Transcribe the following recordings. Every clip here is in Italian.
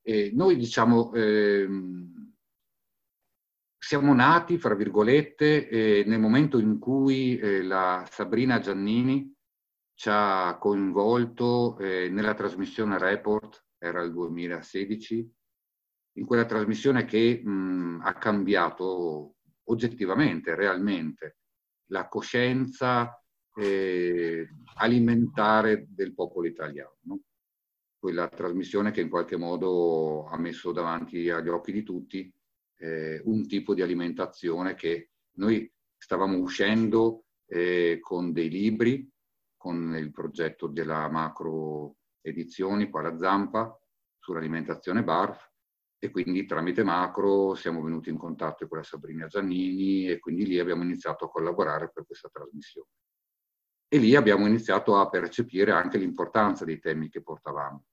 Noi diciamo siamo nati, fra virgolette, nel momento in cui la Sabrina Giannini ci ha coinvolto nella trasmissione Report, era il 2016, in quella trasmissione che ha cambiato oggettivamente, realmente, la coscienza alimentare del popolo italiano, no? Quella trasmissione che in qualche modo ha messo davanti agli occhi di tutti un tipo di alimentazione che noi stavamo uscendo con dei libri, con il progetto della Macro Edizioni, qua alla Zampa, sull'alimentazione BARF, e quindi tramite Macro siamo venuti in contatto con la Sabrina Giannini e quindi lì abbiamo iniziato a collaborare per questa trasmissione. E lì abbiamo iniziato a percepire anche l'importanza dei temi che portavamo.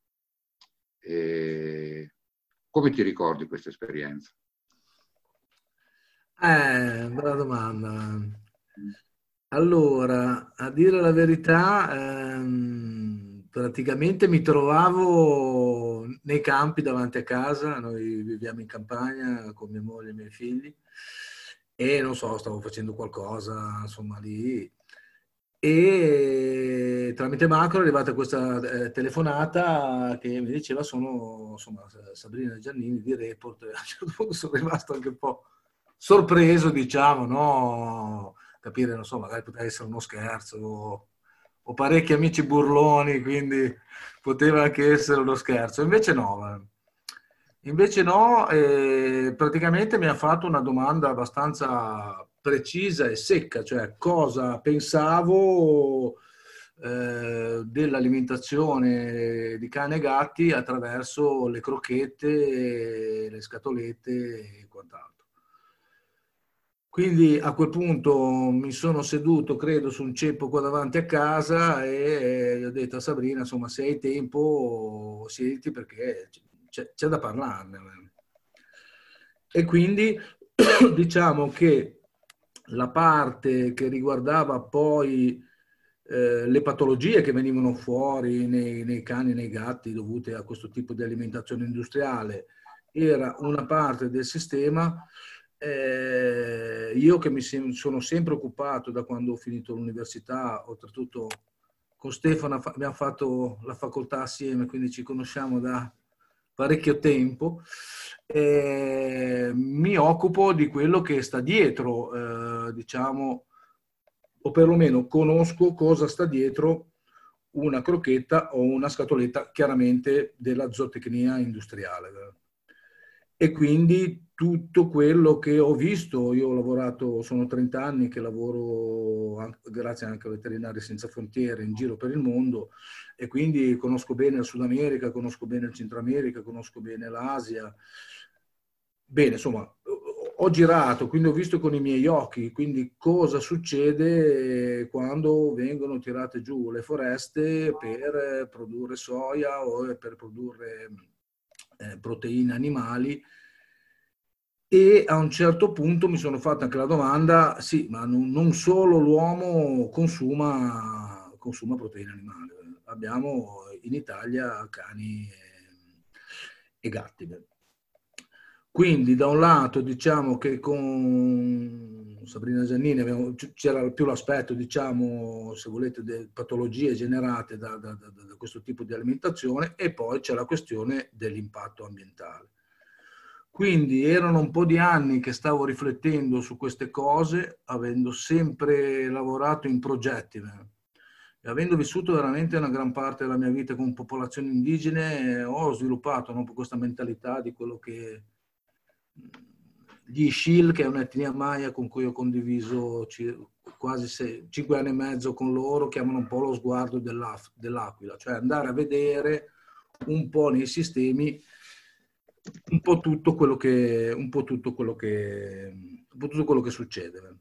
Come ti ricordi questa esperienza? Bella domanda. Allora, a dire la verità, praticamente mi trovavo nei campi davanti a casa, noi viviamo in campagna con mia moglie e i miei figli, e non so, stavo facendo qualcosa, insomma, lì. E tramite Macro è arrivata questa telefonata che mi diceva sono, insomma, Sabrina Giannini di Report. A un certo punto sono rimasto anche un po' sorpreso, diciamo, no? Capire, non so, magari poteva essere uno scherzo, ho parecchi amici burloni, quindi poteva anche essere uno scherzo. Invece no. Invece no, praticamente mi ha fatto una domanda abbastanza precisa e secca, cioè cosa pensavo dell'alimentazione di cane e gatti attraverso le crocchette, le scatolette e quant'altro. Quindi a quel punto mi sono seduto, credo, su un ceppo qua davanti a casa e gli ho detto a Sabrina, insomma, se hai tempo, siediti perché c'è da parlarne. E quindi diciamo che la parte che riguardava poi le patologie che venivano fuori nei cani e nei gatti dovute a questo tipo di alimentazione industriale era una parte del sistema. Io che sono sempre occupato da quando ho finito l'università, oltretutto con Stefano abbiamo fatto la facoltà assieme, quindi ci conosciamo da parecchio tempo. Mi occupo di quello che sta dietro, diciamo, o perlomeno conosco cosa sta dietro una crocchetta o una scatoletta, chiaramente della zootecnia industriale. E quindi tutto quello che ho visto, io ho lavorato, sono 30 anni che lavoro grazie anche a Veterinari Senza Frontiere in giro per il mondo, e quindi conosco bene il Sud America, conosco bene il Centro America, conosco bene l'Asia. Bene, insomma, ho girato, quindi ho visto con i miei occhi, quindi cosa succede quando vengono tirate giù le foreste per produrre soia o per produrre proteine animali. E a un certo punto mi sono fatto anche la domanda, sì, ma non solo l'uomo consuma proteine animali, abbiamo in Italia cani e gatti. Quindi da un lato diciamo che con Sabrina Giannini c'era più l'aspetto, diciamo, se volete, delle patologie generate da questo tipo di alimentazione, e poi c'è la questione dell'impatto ambientale. Quindi erano un po' di anni che stavo riflettendo su queste cose, avendo sempre lavorato in progetti. E avendo vissuto veramente una gran parte della mia vita con popolazioni indigene, ho sviluppato, no, questa mentalità di quello che gli Shil, che è un'etnia maya con cui ho condiviso quasi 5 anni e mezzo con loro, chiamano un po' lo sguardo dell'aquila, cioè andare a vedere un po' nei sistemi un po' tutto quello che succede.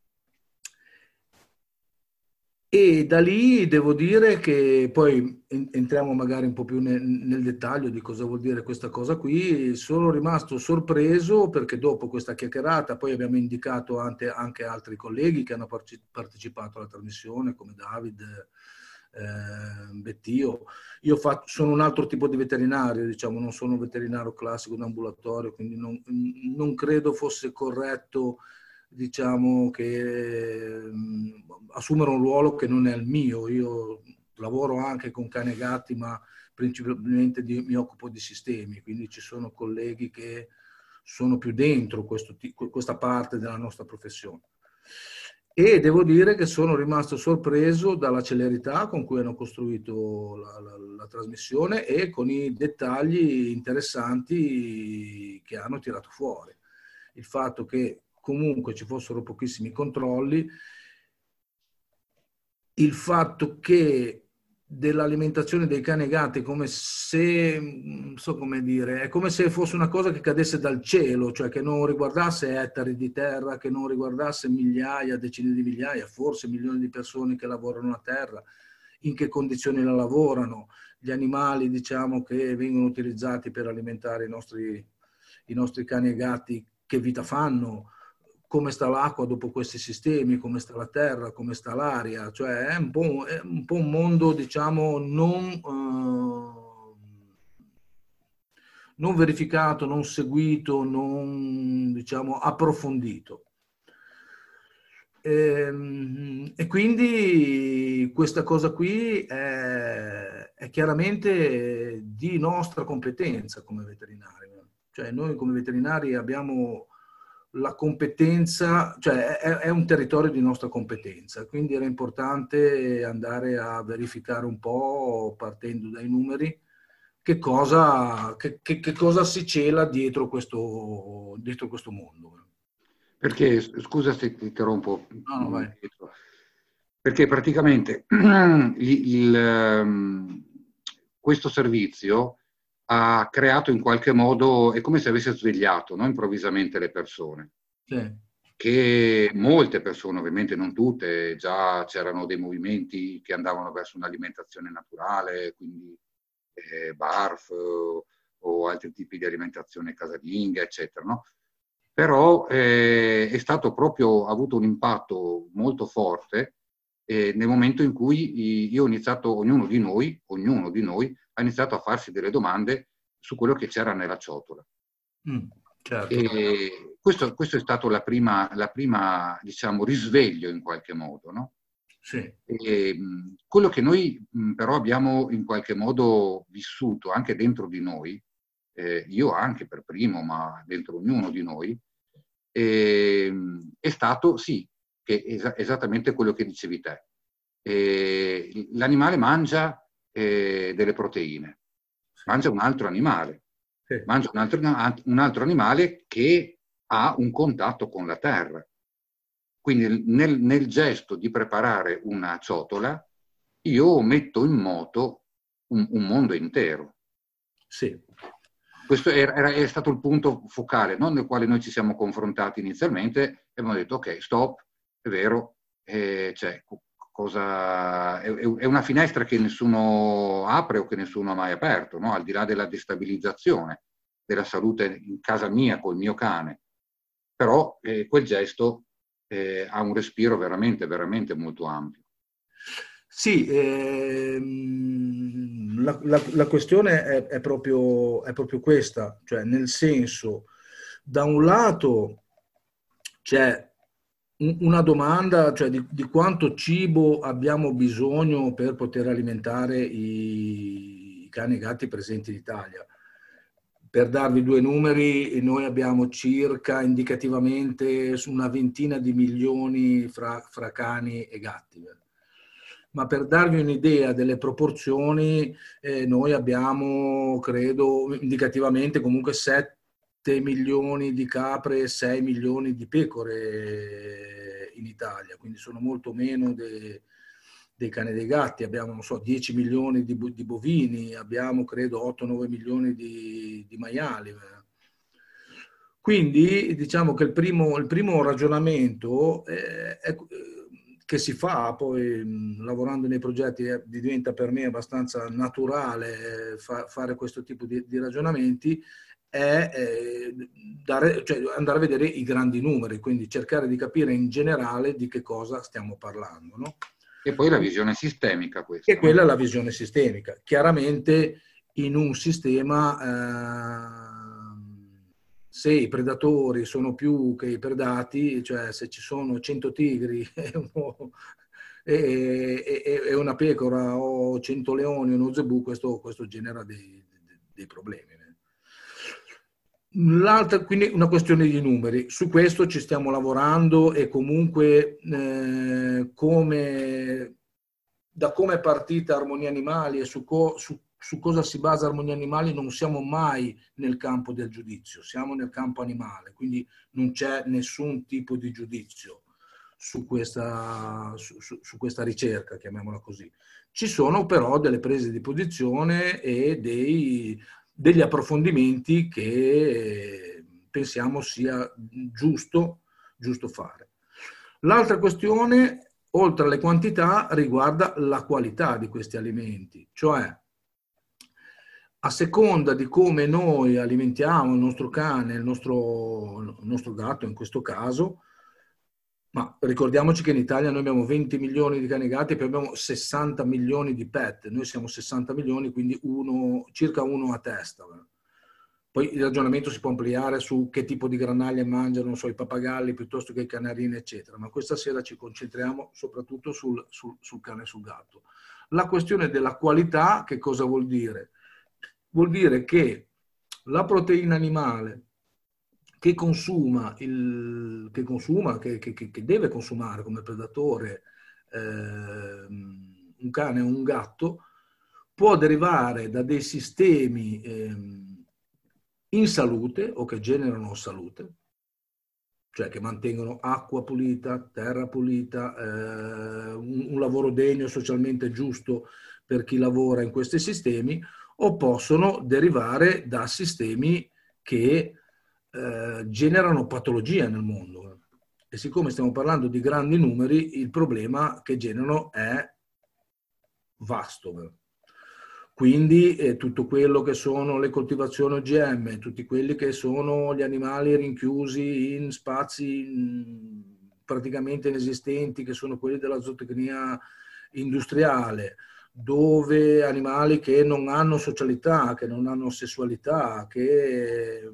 E da lì devo dire che poi entriamo magari un po' più nel dettaglio di cosa vuol dire questa cosa qui. Sono rimasto sorpreso perché dopo questa chiacchierata poi abbiamo indicato anche altri colleghi che hanno partecipato alla trasmissione, come David, Bettio. Sono un altro tipo di veterinario, diciamo, non sono un veterinario classico d'ambulatorio, quindi non credo fosse corretto, diciamo, che assumere un ruolo che non è il mio. Io lavoro anche con cani e gatti, ma principalmente mi occupo di sistemi, quindi ci sono colleghi che sono più dentro questa parte della nostra professione. E devo dire che sono rimasto sorpreso dalla celerità con cui hanno costruito la trasmissione e con i dettagli interessanti che hanno tirato fuori. Il fatto che comunque ci fossero pochissimi controlli, il fatto che dell'alimentazione dei cani e gatti come se, non so come dire, è come se fosse una cosa che cadesse dal cielo, cioè che non riguardasse ettari di terra, che non riguardasse migliaia, decine di migliaia, forse milioni di persone che lavorano la terra, in che condizioni la lavorano, gli animali, diciamo, che vengono utilizzati per alimentare i nostri cani e gatti, che vita fanno, come sta l'acqua dopo questi sistemi, come sta la terra, come sta l'aria, cioè è un po' un mondo, diciamo, non verificato, non seguito, non, diciamo, approfondito. E quindi questa cosa qui è chiaramente di nostra competenza come veterinari. Cioè noi come veterinari abbiamo la competenza, cioè è un territorio di nostra competenza, quindi era importante andare a verificare un po', partendo dai numeri, che cosa si cela dietro questo mondo. Perché, scusa se ti interrompo, No, vai. perché praticamente questo servizio ha creato in qualche modo, è come se avesse svegliato, no, improvvisamente le persone. Sì. Che molte persone, ovviamente non tutte, già c'erano dei movimenti che andavano verso un'alimentazione naturale, quindi barf o altri tipi di alimentazione casalinga, eccetera, no? Però è stato proprio, ha avuto un impatto molto forte nel momento in cui io ho iniziato, ognuno di noi ha iniziato a farsi delle domande su quello che c'era nella ciotola. Certo. E questo è stato la prima, diciamo, risveglio in qualche modo, no? Sì. E, quello che noi però abbiamo in qualche modo vissuto anche dentro di noi, io anche per primo, ma dentro ognuno di noi, è stato, sì, che esattamente quello che dicevi te. L'animale mangia delle proteine, mangia un altro animale, mangia un altro animale che ha un contatto con la terra. Quindi nel gesto di preparare una ciotola, io metto in moto un mondo intero. Sì. Questo è stato il punto focale, no? Nel quale noi ci siamo confrontati inizialmente e abbiamo detto ok, stop, è vero, cioè, è una finestra che nessuno apre o che nessuno ha mai aperto, no? Al di là della destabilizzazione della salute in casa mia col mio cane. Però quel gesto ha un respiro veramente, veramente molto ampio. Sì, la questione è proprio questa, cioè nel senso, da un lato c'è una domanda, cioè di quanto cibo abbiamo bisogno per poter alimentare i cani e i gatti presenti in Italia. Per darvi due numeri, noi abbiamo circa indicativamente una ventina di milioni fra cani e gatti. Ma per darvi un'idea delle proporzioni, noi abbiamo, credo, indicativamente comunque 7 milioni di capre e 6 milioni di pecore in Italia, quindi sono molto meno dei cani e dei gatti. Abbiamo, non so, 10 milioni di bovini, abbiamo, credo, 8-9 milioni di maiali. Quindi diciamo che il primo ragionamento che si fa poi lavorando nei progetti diventa per me abbastanza naturale fare questo tipo di ragionamenti, è cioè andare a vedere i grandi numeri, quindi cercare di capire in generale di che cosa stiamo parlando, no? E poi la visione sistemica questa. E quella è la visione sistemica. Chiaramente in un sistema, se i predatori sono più che i predati, cioè se ci sono 100 tigri e una pecora o 100 leoni o uno zebù, questo genera dei problemi. L'altra, quindi una questione di numeri, su questo ci stiamo lavorando e comunque da come è partita Armonia Animali e su cosa si basa Armonia Animali non siamo mai nel campo del giudizio, siamo nel campo animale, quindi non c'è nessun tipo di giudizio su questa ricerca, chiamiamola così. Ci sono però delle prese di posizione e degli approfondimenti che pensiamo sia giusto fare. L'altra questione, oltre alle quantità, riguarda la qualità di questi alimenti, cioè a seconda di come noi alimentiamo il nostro cane, il nostro gatto in questo caso, ma ricordiamoci che in Italia noi abbiamo 20 milioni di cani e gatti e poi abbiamo 60 milioni di pet. Noi siamo 60 milioni, quindi circa uno a testa. Poi il ragionamento si può ampliare su che tipo di granaglie mangiano, non so, i pappagalli piuttosto che i canarini, eccetera. Ma questa sera ci concentriamo soprattutto sul cane e sul gatto. La questione della qualità, che cosa vuol dire? Vuol dire che la proteina animale che deve consumare come predatore un cane o un gatto, può derivare da dei sistemi in salute o che generano salute, cioè che mantengono acqua pulita, terra pulita, un lavoro degno e socialmente giusto per chi lavora in questi sistemi, o possono derivare da sistemi che generano patologie nel mondo. E siccome stiamo parlando di grandi numeri, il problema che generano è vasto. Quindi tutto quello che sono le coltivazioni OGM, tutti quelli che sono gli animali rinchiusi in spazi praticamente inesistenti, che sono quelli della zootecnia industriale, dove animali che non hanno socialità, che non hanno sessualità, che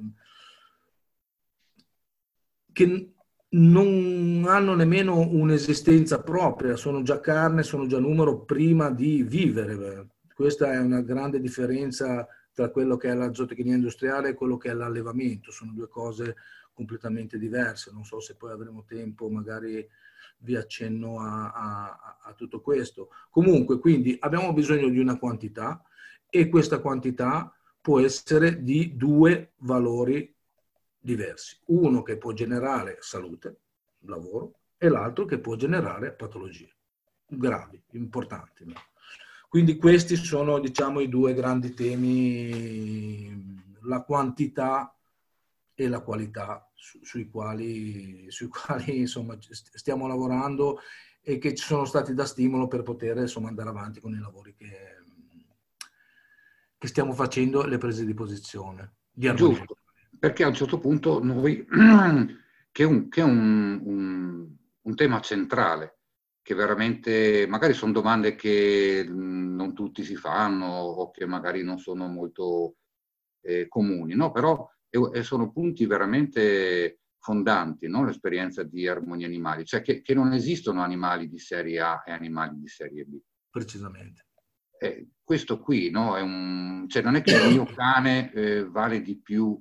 non hanno nemmeno un'esistenza propria, sono già carne, sono già numero prima di vivere. Questa è una grande differenza tra quello che è la zootecnia industriale e quello che è l'allevamento, sono due cose completamente diverse. Non so se poi avremo tempo, magari vi accenno a tutto questo. Comunque, quindi abbiamo bisogno di una quantità e questa quantità può essere di due valori diversi. Uno che può generare salute, lavoro, e l'altro che può generare patologie gravi, importanti. Quindi questi sono, diciamo, i due grandi temi, la quantità e la qualità sui quali insomma, stiamo lavorando e che ci sono stati da stimolo per poter insomma, andare avanti con i lavori che stiamo facendo, le prese di posizione. Giusto, perché a un certo punto noi, che è un tema centrale, che veramente, magari sono domande che non tutti si fanno o che magari non sono molto comuni, no? Però sono punti veramente fondanti, no? L'esperienza di Armonia Animali, cioè che non esistono animali di serie A e animali di serie B. Precisamente. Questo qui, no? Cioè non è che il mio cane vale di più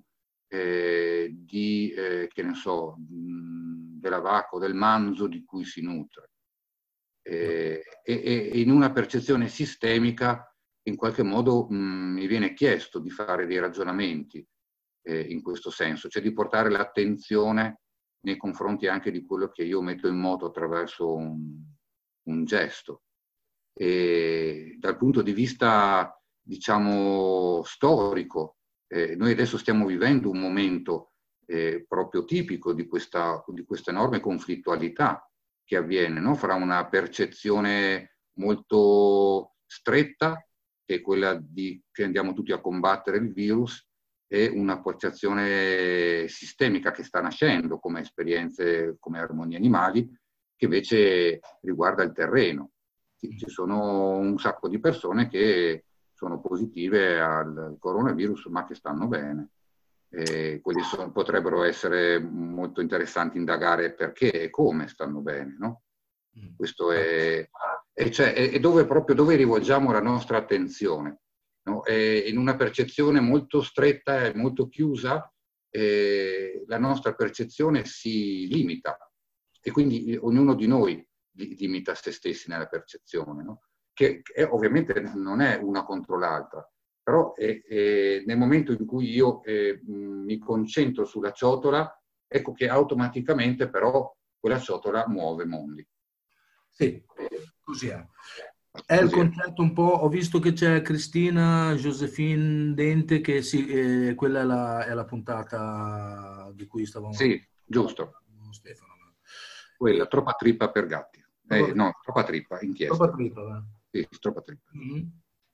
che ne so, della vacca o del manzo di cui si nutre. E in una percezione sistemica, in qualche modo mi viene chiesto di fare dei ragionamenti in questo senso, cioè di portare l'attenzione nei confronti anche di quello che io metto in moto attraverso un gesto. E dal punto di vista, diciamo, storico, noi adesso stiamo vivendo un momento proprio tipico di questa enorme conflittualità che avviene, no? Fra una percezione molto stretta, che è quella che andiamo tutti a combattere il virus, e una percezione sistemica che sta nascendo come esperienze come Armonia Animali, che invece riguarda il terreno. Sì, ci sono un sacco di persone che sono positive al coronavirus, ma che stanno bene. Potrebbero essere molto interessanti indagare perché e come stanno bene, no? Questo è dove rivolgiamo la nostra attenzione, no? In una percezione molto stretta e molto chiusa, la nostra percezione si limita e quindi ognuno di noi limita se stessi nella percezione, no? Che ovviamente non è una contro l'altra, però nel momento in cui io mi concentro sulla ciotola, ecco che automaticamente però quella ciotola muove mondi. Sì, così è. È il concetto un po', ho visto che c'è Cristina Josephine Dente, che sì, quella è la puntata di cui stavamo Sì, giusto. Stefano. Quella, troppa trippa per gatti. No, troppa trippa, inchiesta. Troppa trippa, sì, troppa trippa. Mm-hmm.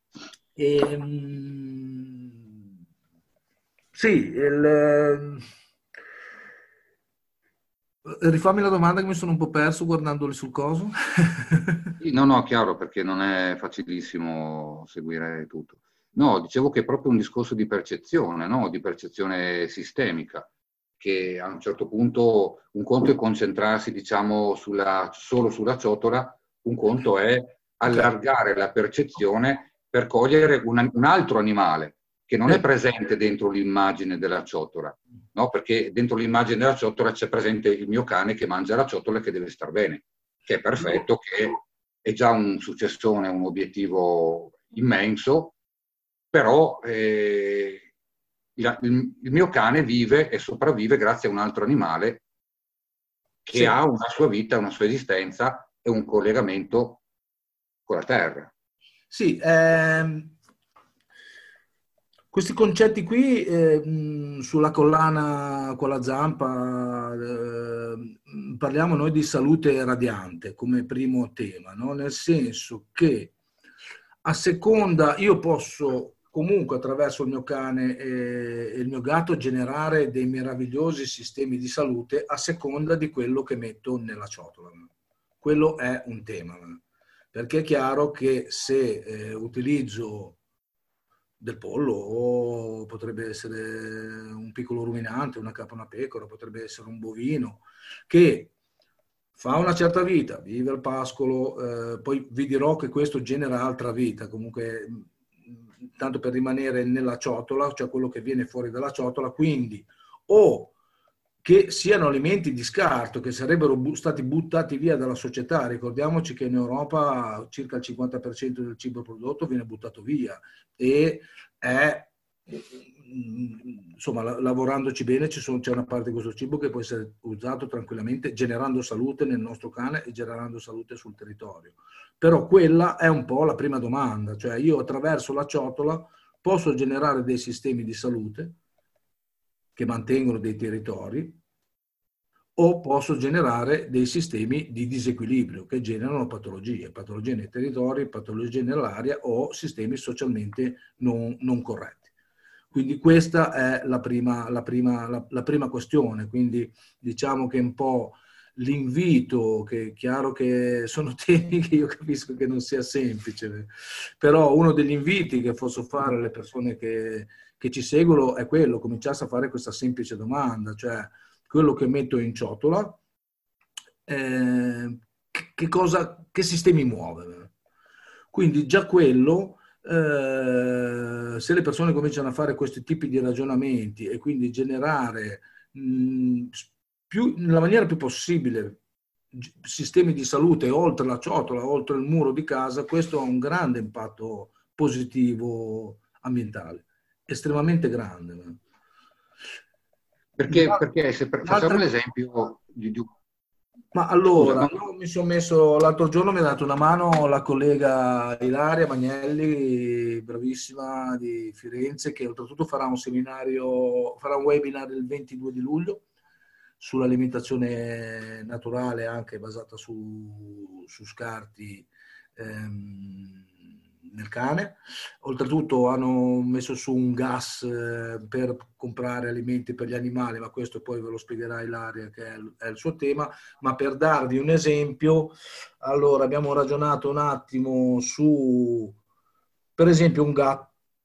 Sì, rifammi la domanda che mi sono un po' perso guardandoli sul coso. No, chiaro, perché non è facilissimo seguire tutto. No, dicevo che è proprio un discorso di percezione, no? Di percezione sistemica, che a un certo punto un conto è concentrarsi, diciamo, solo sulla ciotola, un conto è allargare la percezione per cogliere un altro animale che non è presente dentro l'immagine della ciotola, no? Perché dentro l'immagine della ciotola c'è presente il mio cane che mangia la ciotola e che deve star bene, che è perfetto, che è già un successone, un obiettivo immenso, però il mio cane vive e sopravvive grazie a un altro animale che ha una sua vita, una sua esistenza e un collegamento con la terra. Sì, questi concetti qui, sulla collana con la zampa, parliamo noi di salute radiante come primo tema, no? Nel senso che a seconda, io posso comunque attraverso il mio cane e il mio gatto generare dei meravigliosi sistemi di salute a seconda di quello che metto nella ciotola. Quello è un tema, perché è chiaro che se utilizzo del pollo o potrebbe essere un piccolo ruminante, una capra, una pecora, potrebbe essere un bovino che fa una certa vita, vive al pascolo, poi vi dirò che questo genera altra vita, comunque tanto per rimanere nella ciotola, cioè quello che viene fuori dalla ciotola, quindi o che siano alimenti di scarto che sarebbero stati buttati via dalla società. Ricordiamoci che in Europa circa il 50% del cibo prodotto viene buttato via e è, insomma, lavorandoci bene c'è una parte di questo cibo che può essere usato tranquillamente, generando salute nel nostro cane e generando salute sul territorio. Però quella è un po' la prima domanda, cioè io attraverso la ciotola posso generare dei sistemi di salute che mantengono dei territori, o posso generare dei sistemi di disequilibrio che generano patologie nei territori, patologie nell'aria o sistemi socialmente non corretti. Quindi questa è la prima questione, quindi diciamo che un po' l'invito, che è chiaro che sono temi che io capisco che non sia semplice, però uno degli inviti che posso fare alle persone che ci seguono è quello, cominciasse a fare questa semplice domanda, cioè quello che metto in ciotola, che sistemi muove. Quindi già quello, se le persone cominciano a fare questi tipi di ragionamenti e quindi generare nella maniera più possibile sistemi di salute oltre la ciotola, oltre il muro di casa, questo ha un grande impatto positivo ambientale, estremamente grande. Perché se facciamo l'esempio Ma allora, io mi sono messo, l'altro giorno mi ha dato una mano la collega Ilaria Magnelli, bravissima, di Firenze, che oltretutto farà un webinar il 22 di luglio sull'alimentazione naturale, anche basata su scarti nel cane. Oltretutto hanno messo su un gas per comprare alimenti per gli animali, ma questo poi ve lo spiegherà Ilaria, che è il suo tema. Ma per darvi un esempio, allora abbiamo ragionato un attimo su, per esempio, un gatto,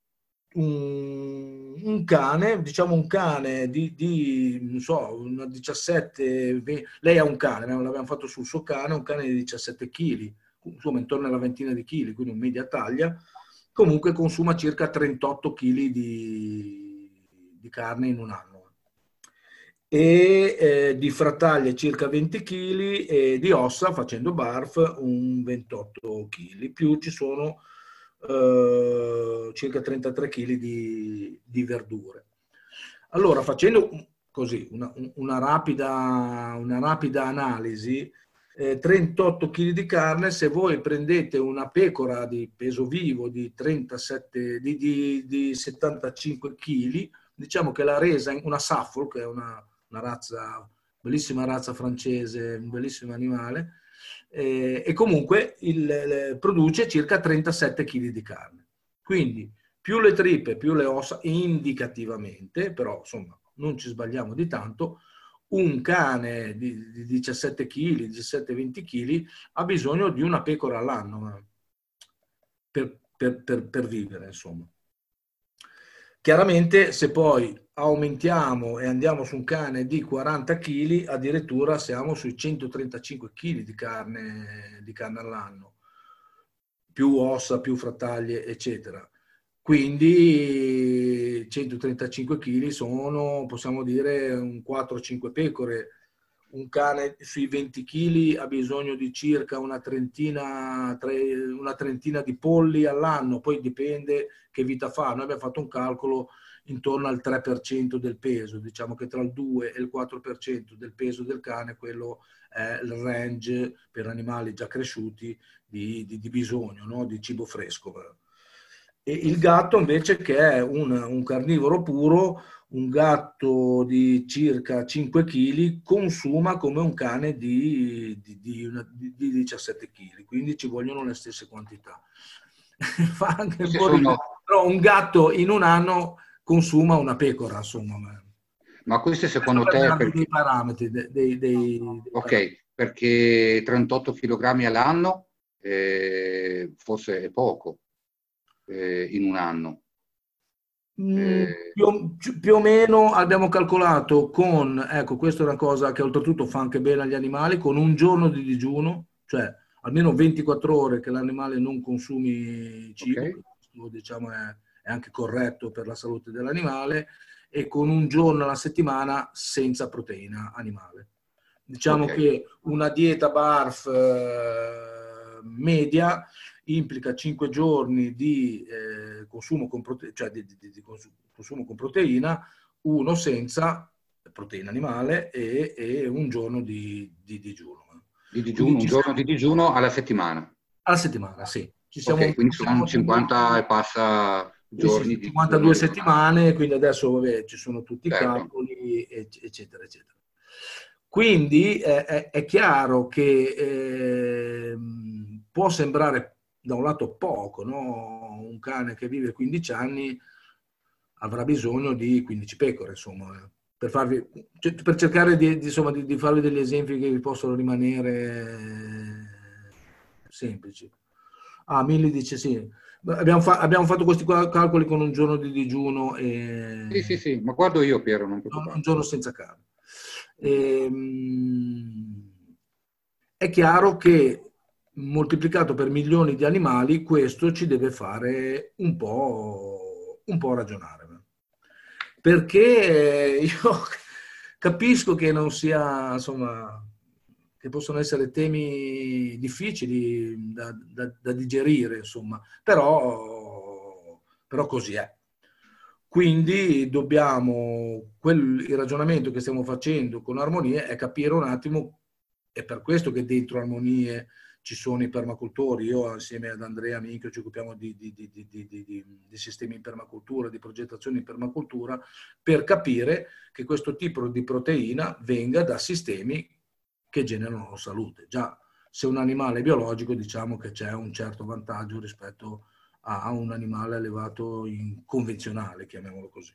un cane, diciamo un cane non so, una 17, lei ha un cane, l'abbiamo fatto sul suo cane, un cane di 17 kg, insomma intorno alla ventina di chili, quindi un media taglia, comunque consuma circa 38 kg di carne in un anno. E di frattaglie circa 20 kg e di ossa, facendo barf, un 28 kg, più ci sono circa 33 kg di verdure. Allora, facendo così una rapida analisi, 38 kg di carne, se voi prendete una pecora di peso vivo di 37, di 75 kg, diciamo che la resa, una Suffolk, che è una razza, bellissima razza francese, un bellissimo animale, e comunque produce circa 37 kg di carne. Quindi più le tripe, più le ossa, indicativamente, però insomma non ci sbagliamo di tanto, un cane di 17 kg, 17-20 kg ha bisogno di una pecora all'anno per vivere, insomma. Chiaramente se poi aumentiamo e andiamo su un cane di 40 kg, addirittura siamo sui 135 kg di carne all'anno, più ossa, più frattaglie, eccetera. Quindi 135 kg sono, possiamo dire, un 4-5 pecore. Un cane sui 20 kg ha bisogno di circa una trentina di polli all'anno, poi dipende che vita fa. Noi abbiamo fatto un calcolo intorno al 3% del peso, diciamo che tra il 2 e il 4% del peso del cane, quello è il range per animali già cresciuti di bisogno, no? Di cibo fresco. E il gatto invece, che è un carnivoro puro, un gatto di circa 5 kg consuma come un cane di 17 kg, quindi ci vogliono le stesse quantità. Fa anche un po' ridere, però un gatto in un anno consuma una pecora, insomma. Ma questi secondo te... Dei parametri, Ok, perché 38 kg all'anno forse è poco in un anno. Più o meno abbiamo calcolato con, ecco, questa è una cosa che oltretutto fa anche bene agli animali, con un giorno di digiuno, cioè almeno 24 ore che l'animale non consumi cibo, Okay. che questo, diciamo, è anche corretto per la salute dell'animale, e con un giorno alla settimana senza proteina animale. Diciamo che una dieta BARF media implica 5 giorni di consumo con consumo con proteina, uno senza proteina animale e un giorno di digiuno. Di digiuno, un giorno di digiuno alla settimana. Alla settimana, sì. Quindi sono 50 e passa giorni di 52 settimane, quindi adesso vabbè, ci sono tutti i calcoli, eccetera, eccetera. Quindi è chiaro che può sembrare da un lato poco, no? Un cane che vive 15 anni avrà bisogno di 15 pecore, insomma, per cercare di farvi degli esempi che vi possono rimanere semplici. Milli dice sì. Abbiamo fatto questi calcoli con un giorno di digiuno e Sì, ma guardo io, Piero, non preoccupare. Un giorno senza carne. È chiaro che moltiplicato per milioni di animali, questo ci deve fare un po' ragionare. Perché io capisco che non sia, insomma, che possono essere temi difficili da digerire, insomma, però così è. Quindi il ragionamento che stiamo facendo con Armonie è capire un attimo, è per questo che dentro Armonie ci sono i permacultori. Io assieme ad Andrea Minchio ci occupiamo di sistemi in permacultura, di progettazione in permacultura, per capire che questo tipo di proteina venga da sistemi che generano salute. Già, se un animale è biologico, diciamo che c'è un certo vantaggio rispetto a un animale allevato in convenzionale, chiamiamolo così.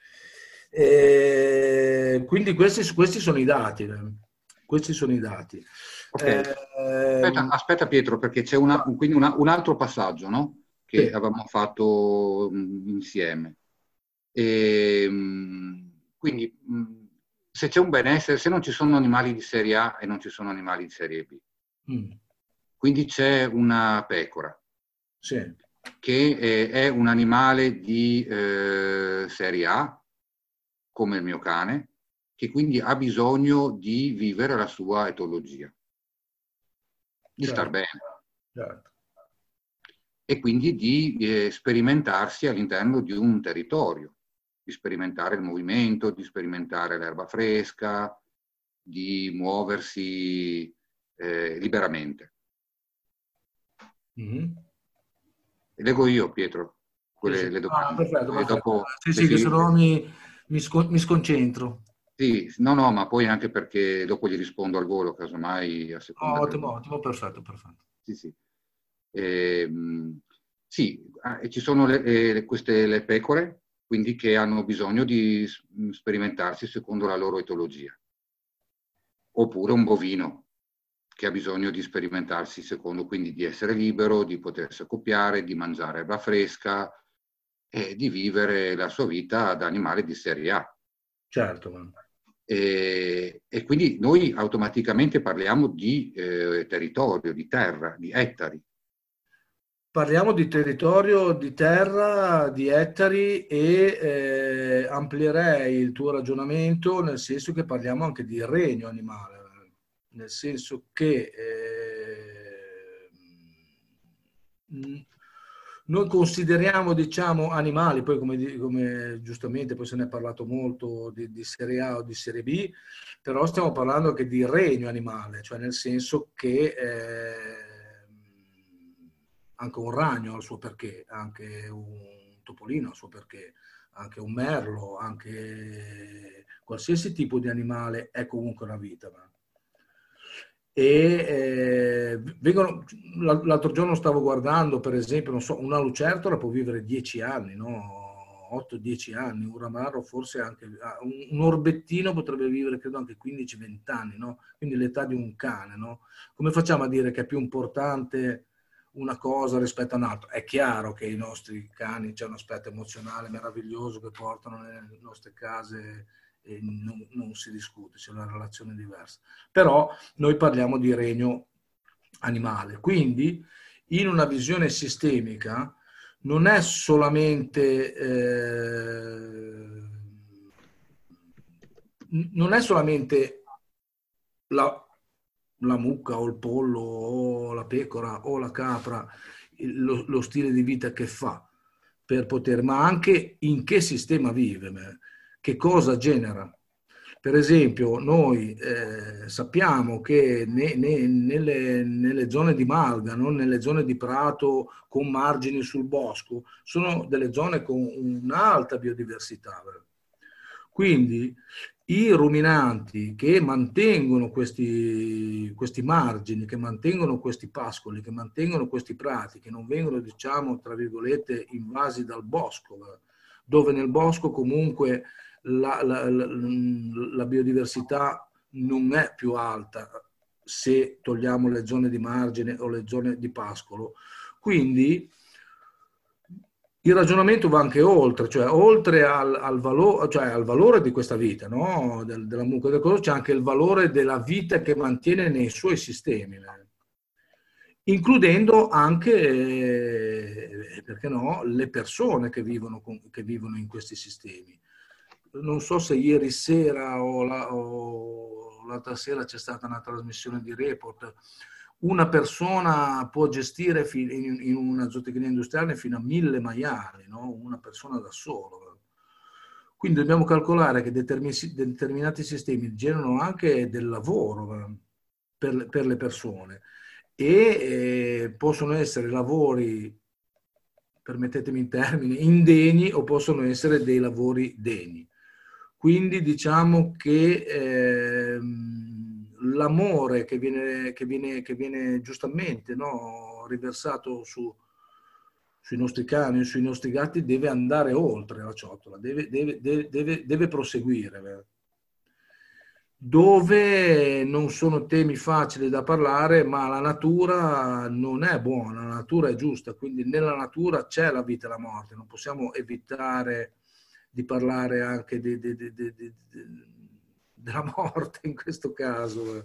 Quindi questi sono i dati. Questi sono i dati. Ok. Aspetta Pietro, perché c'è quindi un altro passaggio, no? Che sì. avevamo fatto insieme. E, quindi se c'è un benessere, se non ci sono animali di serie A e non ci sono animali di serie B, quindi c'è una pecora, sì, che è un animale di serie A, come il mio cane, che quindi ha bisogno di vivere la sua etologia, di star certo, bene. certo. E quindi di sperimentarsi all'interno di un territorio, di sperimentare il movimento, di sperimentare l'erba fresca, di muoversi liberamente. Mm-hmm. Leggo io, Pietro, Sì, sì. le domande. Perfetto, E perfetto. dopo, Sì, sì, che se no mi sconcentro. sì, no, ma poi anche perché dopo gli rispondo al volo, casomai a seconda del... Ottimo, ottimo, perfetto, perfetto. Sì, sì. Sì, e ci sono le pecore, quindi che hanno bisogno di sperimentarsi secondo la loro etologia. Oppure un bovino che ha bisogno di sperimentarsi secondo, quindi di essere libero, di potersi accoppiare, di mangiare erba fresca e di vivere la sua vita da animale di serie A. Certo, man. E quindi noi automaticamente parliamo di territorio, di terra, di ettari. Parliamo di territorio, di terra, di ettari e amplierei il tuo ragionamento nel senso che parliamo anche di regno animale, nel senso che noi consideriamo, diciamo, animali, poi come giustamente poi se ne è parlato molto di serie A o di serie B, però stiamo parlando anche di regno animale, cioè nel senso che anche un ragno ha il suo perché, anche un topolino ha il suo perché, anche un merlo, anche qualsiasi tipo di animale è comunque una vita. E l'altro giorno stavo guardando, per esempio, non so, una lucertola può vivere 10 anni, no? 8-10 anni, un ramarro forse anche, un orbettino potrebbe vivere credo anche 15-20 anni, no? Quindi l'età di un cane, no? Come facciamo a dire che è più importante una cosa rispetto a un'altra? È chiaro che i nostri cani c'è un aspetto emozionale meraviglioso che portano nelle nostre case e non si discute, c'è una relazione diversa. Però noi parliamo di regno animale, quindi in una visione sistemica non è solamente la mucca o il pollo o la pecora o la capra lo stile di vita che fa per poter, ma anche in che sistema vive, che cosa genera. Per esempio, noi sappiamo che nelle zone di malga, no? Nelle zone di prato con margini sul bosco, sono delle zone con un'alta biodiversità. Quindi i ruminanti che mantengono questi margini, che mantengono questi pascoli, che mantengono questi prati, che non vengono, diciamo, tra virgolette, invasi dal bosco, dove nel bosco comunque la biodiversità non è più alta se togliamo le zone di margine o le zone di pascolo. Quindi il ragionamento va anche oltre, cioè oltre al valore di questa vita, no? Della mucca del coso, c'è anche il valore della vita che mantiene nei suoi sistemi, includendo anche, perché no, le persone che vivono in questi sistemi. Non so se ieri sera o l'altra sera c'è stata una trasmissione di Report. Una persona può gestire in una zootecnia industriale fino a 1000 maiali, no? Una persona da solo. Quindi dobbiamo calcolare che determinati sistemi generano anche del lavoro per le persone e possono essere lavori, permettetemi in termini, indegni o possono essere dei lavori degni. Quindi diciamo che l'amore che viene giustamente, no, riversato su, sui nostri cani o sui nostri gatti deve andare oltre la ciotola, deve proseguire. Dove non sono temi facili da parlare, ma la natura non è buona, la natura è giusta, quindi nella natura c'è la vita e la morte, non possiamo evitare di parlare anche della morte in questo caso.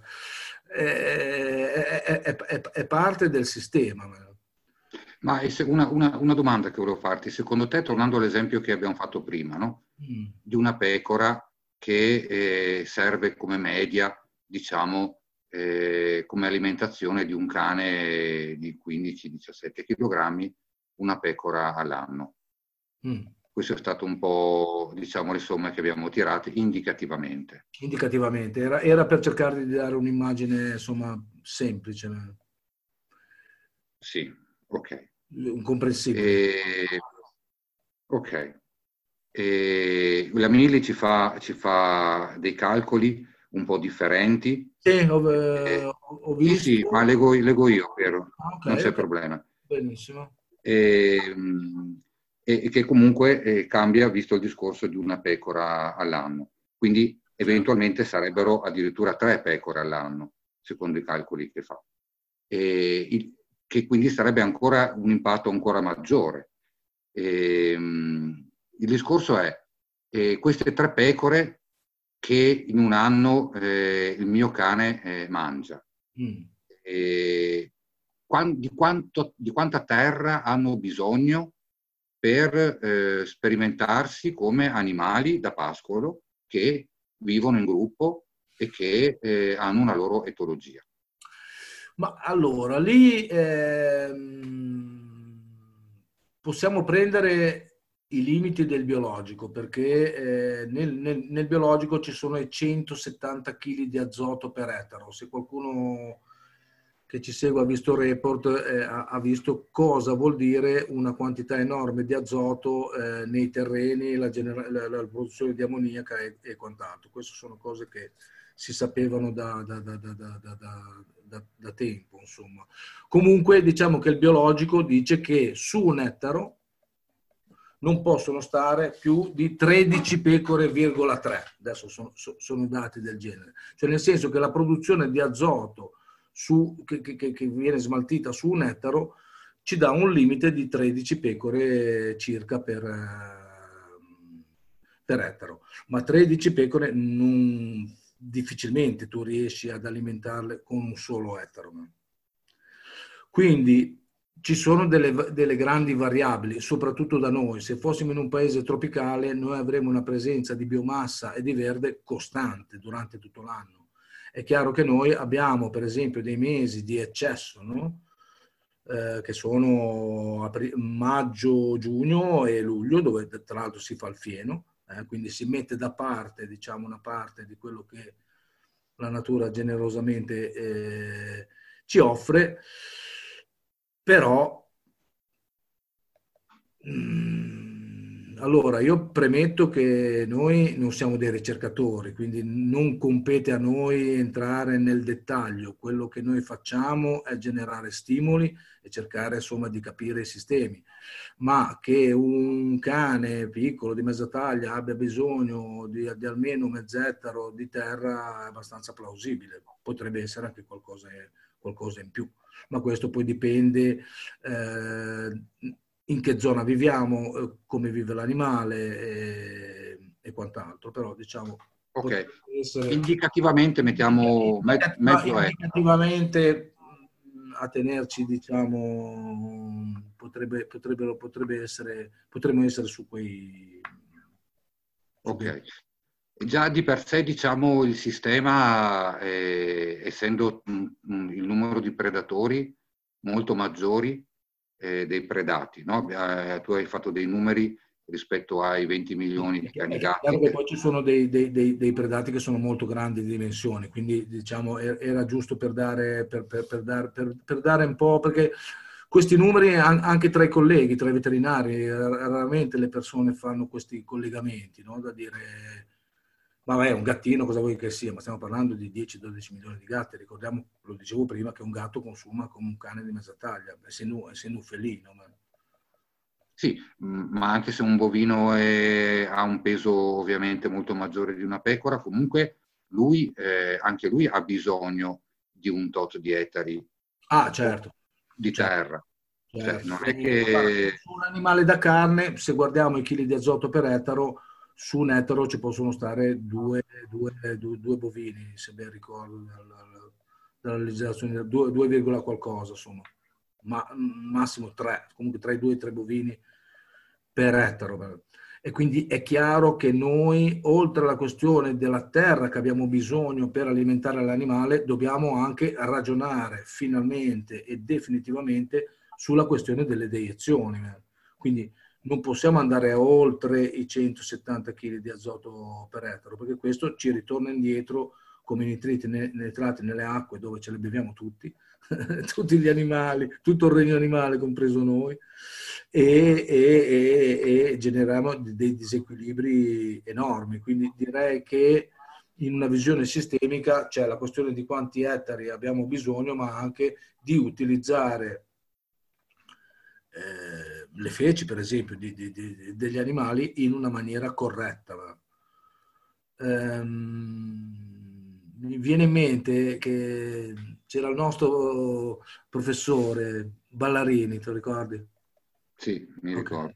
È parte del sistema. Ma una domanda che volevo farti, secondo te, tornando all'esempio che abbiamo fatto prima, no? Di una pecora che serve come media, diciamo, come alimentazione di un cane di 15-17 kg, una pecora all'anno. Questo è stato un po', diciamo, le somme che abbiamo tirato indicativamente. Indicativamente, era per cercare di dare un'immagine, insomma, semplice. Sì, ok. Comprensibile. Ok. La Mili ci fa dei calcoli un po' differenti. Sì, ho visto. Sì, ma leggo io, Piero, Okay, non c'è okay. problema. Benissimo. E che comunque cambia visto il discorso di una pecora all'anno. Quindi eventualmente sarebbero addirittura 3 pecore all'anno, secondo i calcoli che fa. Che quindi sarebbe ancora un impatto ancora maggiore. Il discorso è queste 3 pecore che in un anno il mio cane mangia. Di quanta terra hanno bisogno per sperimentarsi come animali da pascolo che vivono in gruppo e che hanno una loro etologia? Ma allora, lì possiamo prendere i limiti del biologico, perché nel biologico ci sono i 170 kg di azoto per ettaro. Se qualcuno che ci segue ha visto il report, ha visto cosa vuol dire una quantità enorme di azoto nei terreni, la produzione di ammoniaca e quant'altro. Queste sono cose che si sapevano da tempo, insomma. Comunque diciamo che il biologico dice che su un ettaro non possono stare più di 13 pecore,3. Adesso sono dati del genere. Cioè nel senso che la produzione di azoto che viene smaltita su un ettaro ci dà un limite di 13 pecore circa per ettaro. Ma 13 pecore difficilmente tu riesci ad alimentarle con un solo ettaro. Quindi ci sono delle grandi variabili, soprattutto da noi. Se fossimo in un paese tropicale, noi avremmo una presenza di biomassa e di verde costante durante tutto l'anno. È chiaro che noi abbiamo, per esempio, dei mesi di eccesso, no? Che sono maggio, giugno e luglio, dove tra l'altro si fa il fieno, quindi si mette da parte, diciamo, una parte di quello che la natura generosamente ci offre, però allora io premetto che noi non siamo dei ricercatori, quindi non compete a noi entrare nel dettaglio. Quello che noi facciamo è generare stimoli e cercare insomma di capire i sistemi, ma che un cane piccolo di mezza taglia abbia bisogno di almeno mezzettaro di terra è abbastanza plausibile. Potrebbe essere anche qualcosa in più, ma questo poi dipende in che zona viviamo, come vive l'animale e quant'altro, però diciamo ok, indicativamente mettiamo mezzo indicativamente a tenerci, diciamo, potremmo essere su quei. Ok. Già di per sé, diciamo, il sistema, essendo il numero di predatori molto maggiori dei predati, no? Tu hai fatto dei numeri rispetto ai 20 milioni di cani gatti. Che poi ci sono dei predati che sono molto grandi di dimensioni, quindi diciamo era giusto per dare un po', perché questi numeri anche tra i colleghi, tra i veterinari, raramente le persone fanno questi collegamenti, no? Da dire, vabbè, un gattino cosa vuoi che sia, ma stiamo parlando di 10-12 milioni di gatti. Ricordiamo, lo dicevo prima, che un gatto consuma come un cane di mezza taglia, essendo un felino. Sì, ma anche se un bovino ha un peso ovviamente molto maggiore di una pecora, comunque lui, anche lui ha bisogno di un tot di ettari Ah, certo, di certo, terra. Cioè, certo. non è Guarda, che... su un animale da carne, se guardiamo i chili di azoto per ettaro, su un ettaro ci possono stare due bovini, se ben ricordo, dalla legislazione, 2, qualcosa sono, ma massimo 3, comunque tra i 2 e i 3 bovini per ettaro. E quindi è chiaro che noi, oltre alla questione della terra che abbiamo bisogno per alimentare l'animale, dobbiamo anche ragionare finalmente e definitivamente sulla questione delle deiezioni. Quindi non possiamo andare oltre i 170 kg di azoto per ettaro, perché questo ci ritorna indietro come nitriti, nitrati nelle acque dove ce le beviamo tutti, tutti gli animali, tutto il regno animale, compreso noi, e generiamo dei disequilibri enormi. Quindi direi che in una visione sistemica c'è la questione di quanti ettari abbiamo bisogno, ma anche di utilizzare le feci, per esempio, degli animali in una maniera corretta. Mi viene in mente che c'era il nostro professore Ballarini, te lo ricordi? Sì, mi Ok. ricordo.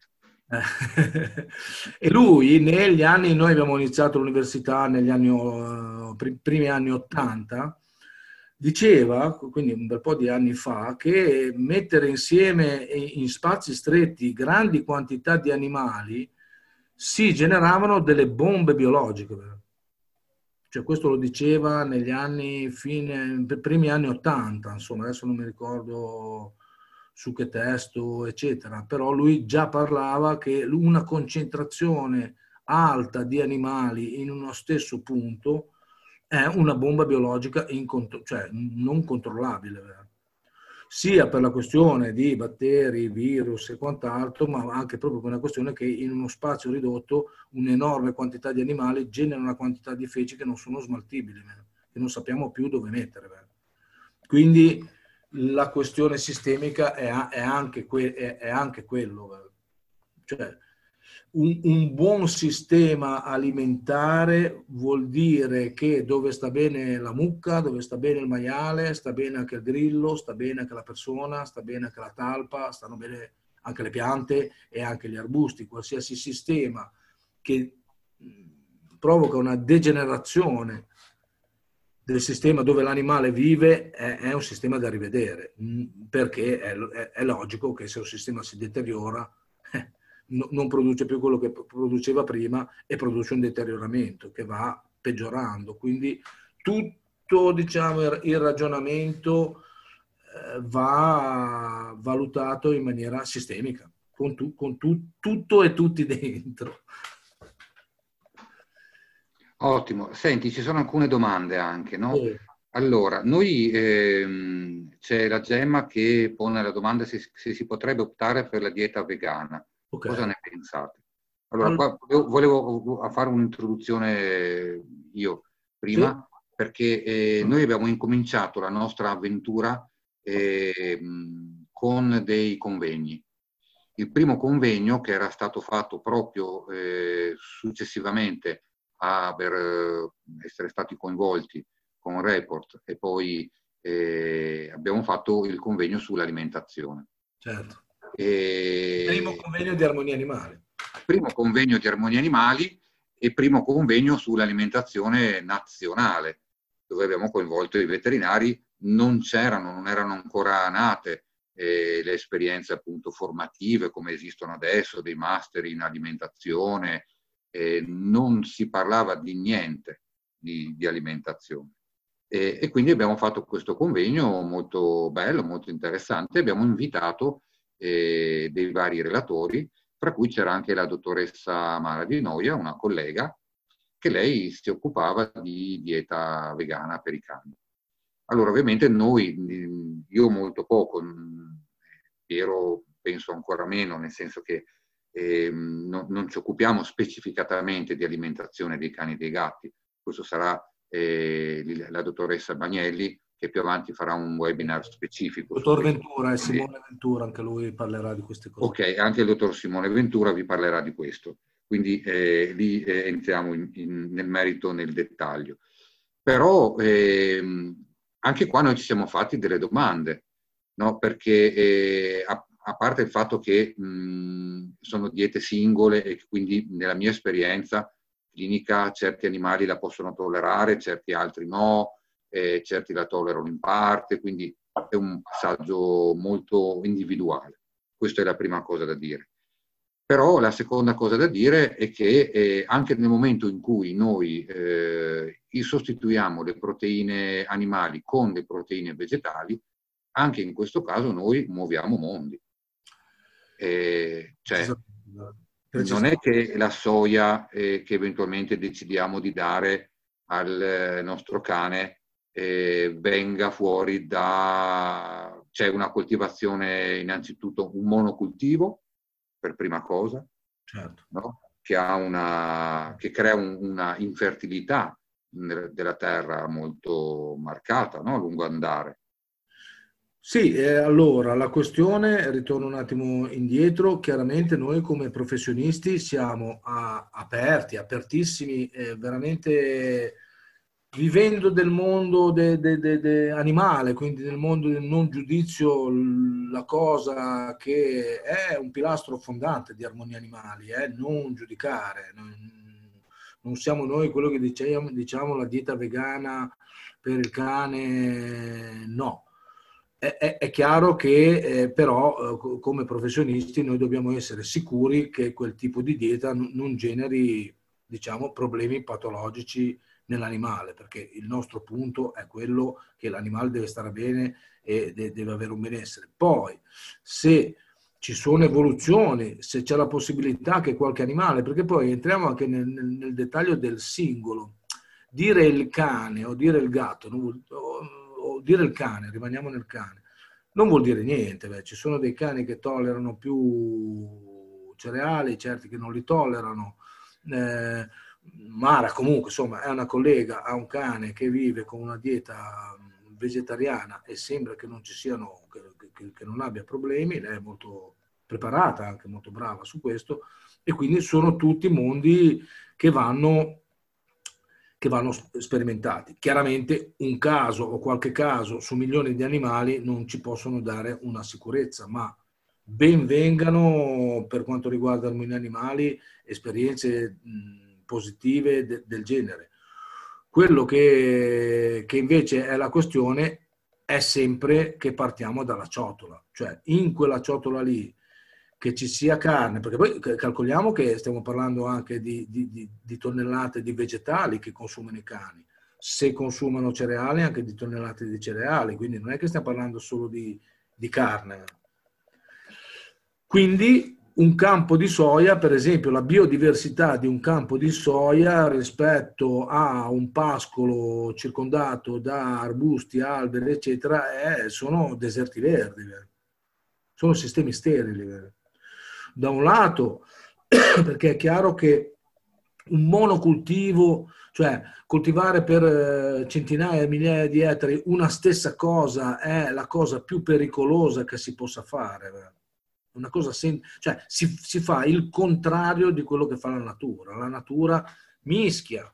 E lui negli anni, noi abbiamo iniziato l'università negli anni, primi anni 80, diceva, quindi un bel po' di anni fa, che mettere insieme in spazi stretti grandi quantità di animali si generavano delle bombe biologiche. Cioè, questo lo diceva negli anni, primi anni 80, insomma, adesso non mi ricordo su che testo, eccetera, però lui già parlava che una concentrazione alta di animali in uno stesso punto è una bomba biologica cioè non controllabile, sia per la questione di batteri, virus e quant'altro, ma anche proprio per una questione che in uno spazio ridotto un'enorme quantità di animali genera una quantità di feci che non sono smaltibili, che non sappiamo più dove mettere. Quindi la questione sistemica è anche quello. Cioè, un buon sistema alimentare vuol dire che dove sta bene la mucca, dove sta bene il maiale, sta bene anche il grillo, sta bene anche la persona, sta bene anche la talpa, stanno bene anche le piante e anche gli arbusti. Qualsiasi sistema che provoca una degenerazione del sistema dove l'animale vive è un sistema da rivedere, perché è logico che se un sistema si deteriora non produce più quello che produceva prima e produce un deterioramento che va peggiorando. Quindi tutto, diciamo, il ragionamento va valutato in maniera sistemica, con tutto e tutti dentro. Ottimo. Senti, ci sono alcune domande anche, no? Sì. Allora, noi c'è la Gemma che pone la domanda se si potrebbe optare per la dieta vegana. Ok. Cosa ne pensate? Allora, qua volevo fare un'introduzione io Sì? prima, perché noi abbiamo incominciato la nostra avventura con dei convegni. Il primo convegno, che era stato fatto proprio successivamente per essere stati coinvolti con Report, e poi abbiamo fatto il convegno sull'alimentazione. Certo. Primo E convegno di armonia animale. primo convegno di armonia animali e primo convegno sull'alimentazione nazionale, dove abbiamo coinvolto i veterinari. Non erano ancora nate le esperienze appunto formative come esistono adesso, dei master in alimentazione, non si parlava di niente di alimentazione. E quindi abbiamo fatto questo convegno molto bello, molto interessante. Abbiamo invitato dei vari relatori, fra cui c'era anche la dottoressa Mara Di Noia, una collega, che lei si occupava di dieta vegana per i cani. Allora, ovviamente io molto poco, Piero penso ancora meno, nel senso che non ci occupiamo specificatamente di alimentazione dei cani e dei gatti. Questo sarà la dottoressa Bagnelli, che più avanti farà un webinar specifico. Dottor Ventura e Simone Ventura, anche lui parlerà di queste cose. Ok, anche il dottor Simone Ventura vi parlerà di questo, quindi lì entriamo nel merito, nel dettaglio. Però anche qua noi ci siamo fatti delle domande, no? Perché a parte il fatto che sono diete singole e quindi nella mia esperienza clinica certi animali la possono tollerare, certi altri no, certi la tollerano in parte, quindi è un passaggio molto individuale. Questa è la prima cosa da dire. Però la seconda cosa da dire è che anche nel momento in cui noi sostituiamo le proteine animali con le proteine vegetali, anche in questo caso noi muoviamo mondi. Cioè, non è che la soia che eventualmente decidiamo di dare al nostro cane venga fuori da... C'è una coltivazione, innanzitutto un monocultivo, per prima cosa, certo, no? che crea una infertilità della terra molto marcata, no? A lungo andare. Sì, allora la questione, ritorno un attimo indietro, chiaramente noi come professionisti siamo apertissimi, veramente vivendo del mondo animale, quindi nel mondo del non giudizio, la cosa che è un pilastro fondante di Armonia Animali è non giudicare. Non siamo noi quello che diciamo la dieta vegana per il cane, no. È chiaro che però come professionisti noi dobbiamo essere sicuri che quel tipo di dieta non generi, diciamo, problemi patologici nell'animale, perché il nostro punto è quello che l'animale deve stare bene e deve avere un benessere. Poi, se ci sono evoluzioni, se c'è la possibilità che qualche animale, perché poi entriamo anche nel dettaglio del singolo, dire il cane o dire il gatto, o dire il cane, rimaniamo nel cane, non vuol dire niente. Beh, ci sono dei cani che tollerano più cereali, certi che non li tollerano. Mara comunque insomma è una collega, ha un cane che vive con una dieta vegetariana e sembra che non ci siano, che non abbia problemi. Lei è molto preparata, anche molto brava su questo, e quindi sono tutti mondi che vanno sperimentati. Chiaramente un caso o qualche caso su milioni di animali non ci possono dare una sicurezza, ma ben vengano, per quanto riguarda alcuni animali, esperienze positive del genere. Quello che invece è la questione è sempre che partiamo dalla ciotola, cioè in quella ciotola lì che ci sia carne, perché poi calcoliamo che stiamo parlando anche di tonnellate di vegetali che consumano i cani, se consumano cereali anche di tonnellate di cereali, quindi non è che stiamo parlando solo di carne. Quindi un campo di soia, per esempio, la biodiversità di un campo di soia rispetto a un pascolo circondato da arbusti, alberi, eccetera, sono deserti verdi, sono sistemi sterili. Da un lato, perché è chiaro che un monocultivo, cioè coltivare per centinaia, migliaia di ettari una stessa cosa, è la cosa più pericolosa che si possa fare. Una cosa cioè si fa il contrario di quello che fa la natura. La natura mischia,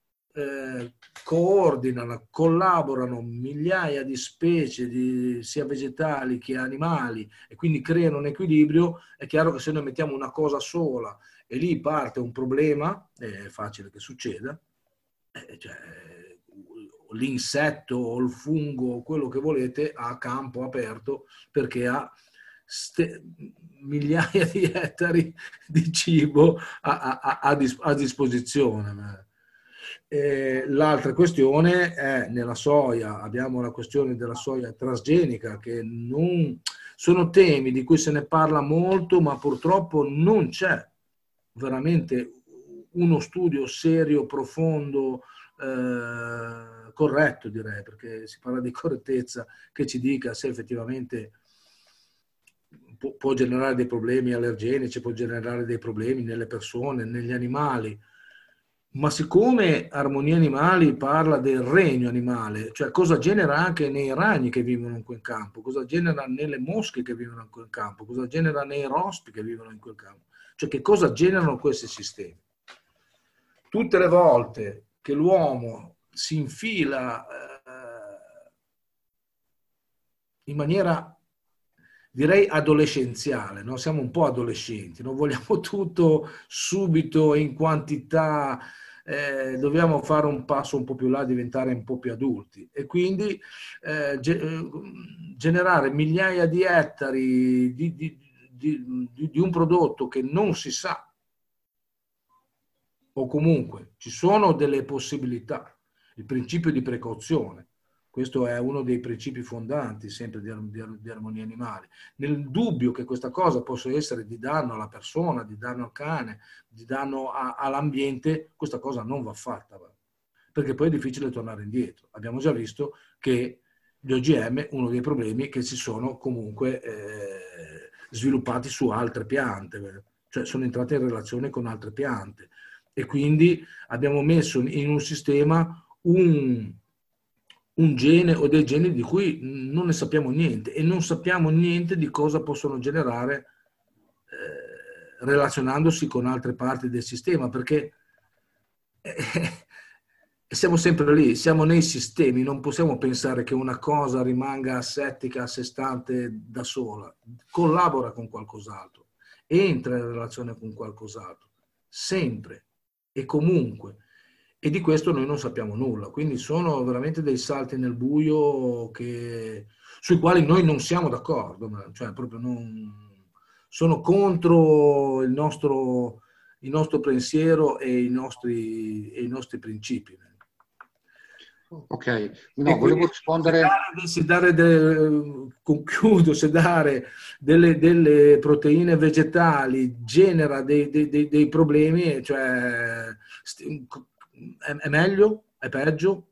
coordinano, collaborano migliaia di specie, sia vegetali che animali, e quindi creano un equilibrio. È chiaro che se noi mettiamo una cosa sola e lì parte un problema, è facile che succeda, cioè, l'insetto o il fungo o quello che volete ha campo aperto perché ha migliaia di ettari di cibo a disposizione. L'altra questione è nella soia, abbiamo la questione della soia transgenica, che non sono temi di cui se ne parla molto, ma purtroppo non c'è veramente uno studio serio, profondo, corretto, direi, perché si parla di correttezza, che ci dica se effettivamente può generare dei problemi allergenici, può generare dei problemi nelle persone, negli animali. Ma siccome Armonia Animali parla del regno animale, cioè cosa genera anche nei ragni che vivono in quel campo, cosa genera nelle mosche che vivono in quel campo, cosa genera nei rospi che vivono in quel campo, cioè che cosa generano questi sistemi. Tutte le volte che l'uomo si infila in maniera, direi, adolescenziale, no? Siamo un po' adolescenti, non vogliamo tutto subito in quantità, dobbiamo fare un passo un po' più là, diventare un po' più adulti e quindi generare migliaia di ettari di un prodotto che non si sa, o comunque ci sono delle possibilità, il principio di precauzione. Questo è uno dei principi fondanti sempre di Armonia Animale. Nel dubbio che questa cosa possa essere di danno alla persona, di danno al cane, di danno all'ambiente, questa cosa non va fatta, perché poi è difficile tornare indietro. Abbiamo già visto che gli OGM, uno dei problemi che si sono comunque sviluppati su altre piante, cioè sono entrati in relazione con altre piante e quindi abbiamo messo in un sistema un gene o dei geni di cui non ne sappiamo niente e non sappiamo niente di cosa possono generare relazionandosi con altre parti del sistema, perché siamo sempre lì, siamo nei sistemi, non possiamo pensare che una cosa rimanga asettica, a sé stante da sola, collabora con qualcos'altro, entra in relazione con qualcos'altro, sempre e comunque. E di questo noi non sappiamo nulla, quindi sono veramente dei salti nel buio sui quali noi non siamo d'accordo, cioè proprio sono contro il nostro pensiero e i nostri principi. Ok, no, volevo rispondere. Concludo, se dare delle proteine vegetali genera dei problemi, cioè è meglio, è peggio,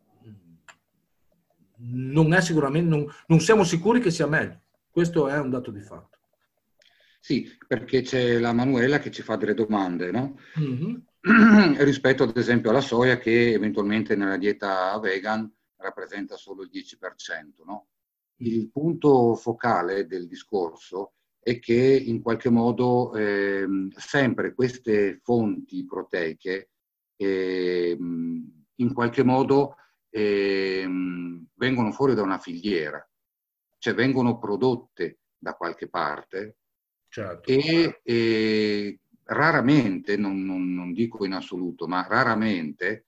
non è sicuramente, non siamo sicuri che sia meglio. Questo è un dato di fatto. Sì, perché c'è la Manuela che ci fa delle domande, no? Mm-hmm. Rispetto ad esempio alla soia che eventualmente nella dieta vegan rappresenta solo il 10%, no? Il punto focale del discorso è che in qualche modo sempre queste fonti proteiche in qualche modo vengono fuori da una filiera, cioè vengono prodotte da qualche parte. Certo. E raramente, non dico in assoluto, ma raramente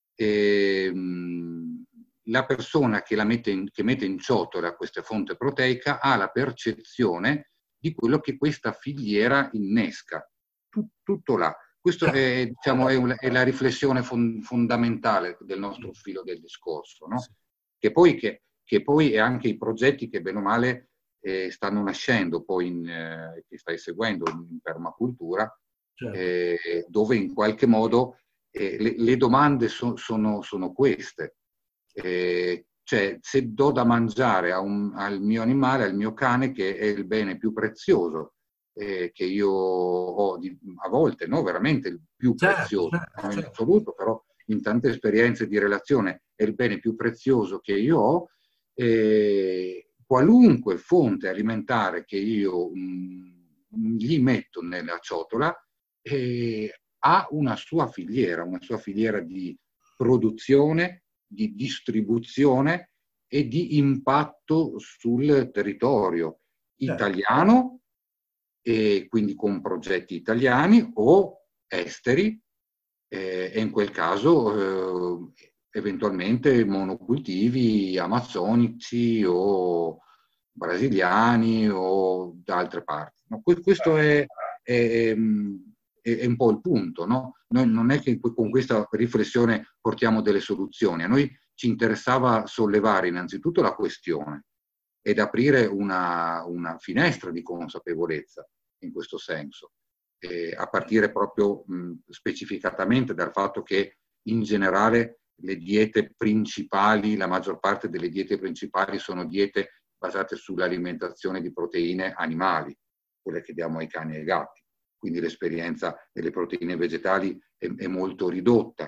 la persona che mette in ciotola questa fonte proteica ha la percezione di quello che questa filiera innesca. Tutto là. Questo è, diciamo, è la riflessione fondamentale del nostro filo del discorso, no? Che poi è anche i progetti che bene o male stanno nascendo poi che stai seguendo in permacultura, certo. Dove in qualche modo le domande sono queste. Cioè, se do da mangiare al mio animale, al mio cane, che è il bene più prezioso che io ho, a volte, no? Veramente il più prezioso, non in assoluto, però in tante esperienze di relazione è il bene più prezioso che io ho. Qualunque fonte alimentare che io gli metto nella ciotola ha una sua filiera di produzione, di distribuzione e di impatto sul territorio italiano, e quindi con progetti italiani o esteri, e in quel caso eventualmente monocultivi amazzonici o brasiliani o da altre parti. No? Questo è un po' il punto, no? Noi non è che con questa riflessione portiamo delle soluzioni, a noi ci interessava sollevare innanzitutto la questione ed aprire una finestra di consapevolezza in questo senso, a partire proprio specificatamente dal fatto che in generale le diete principali, la maggior parte delle diete principali sono diete basate sull'alimentazione di proteine animali, quelle che diamo ai cani e ai gatti. Quindi l'esperienza delle proteine vegetali è molto ridotta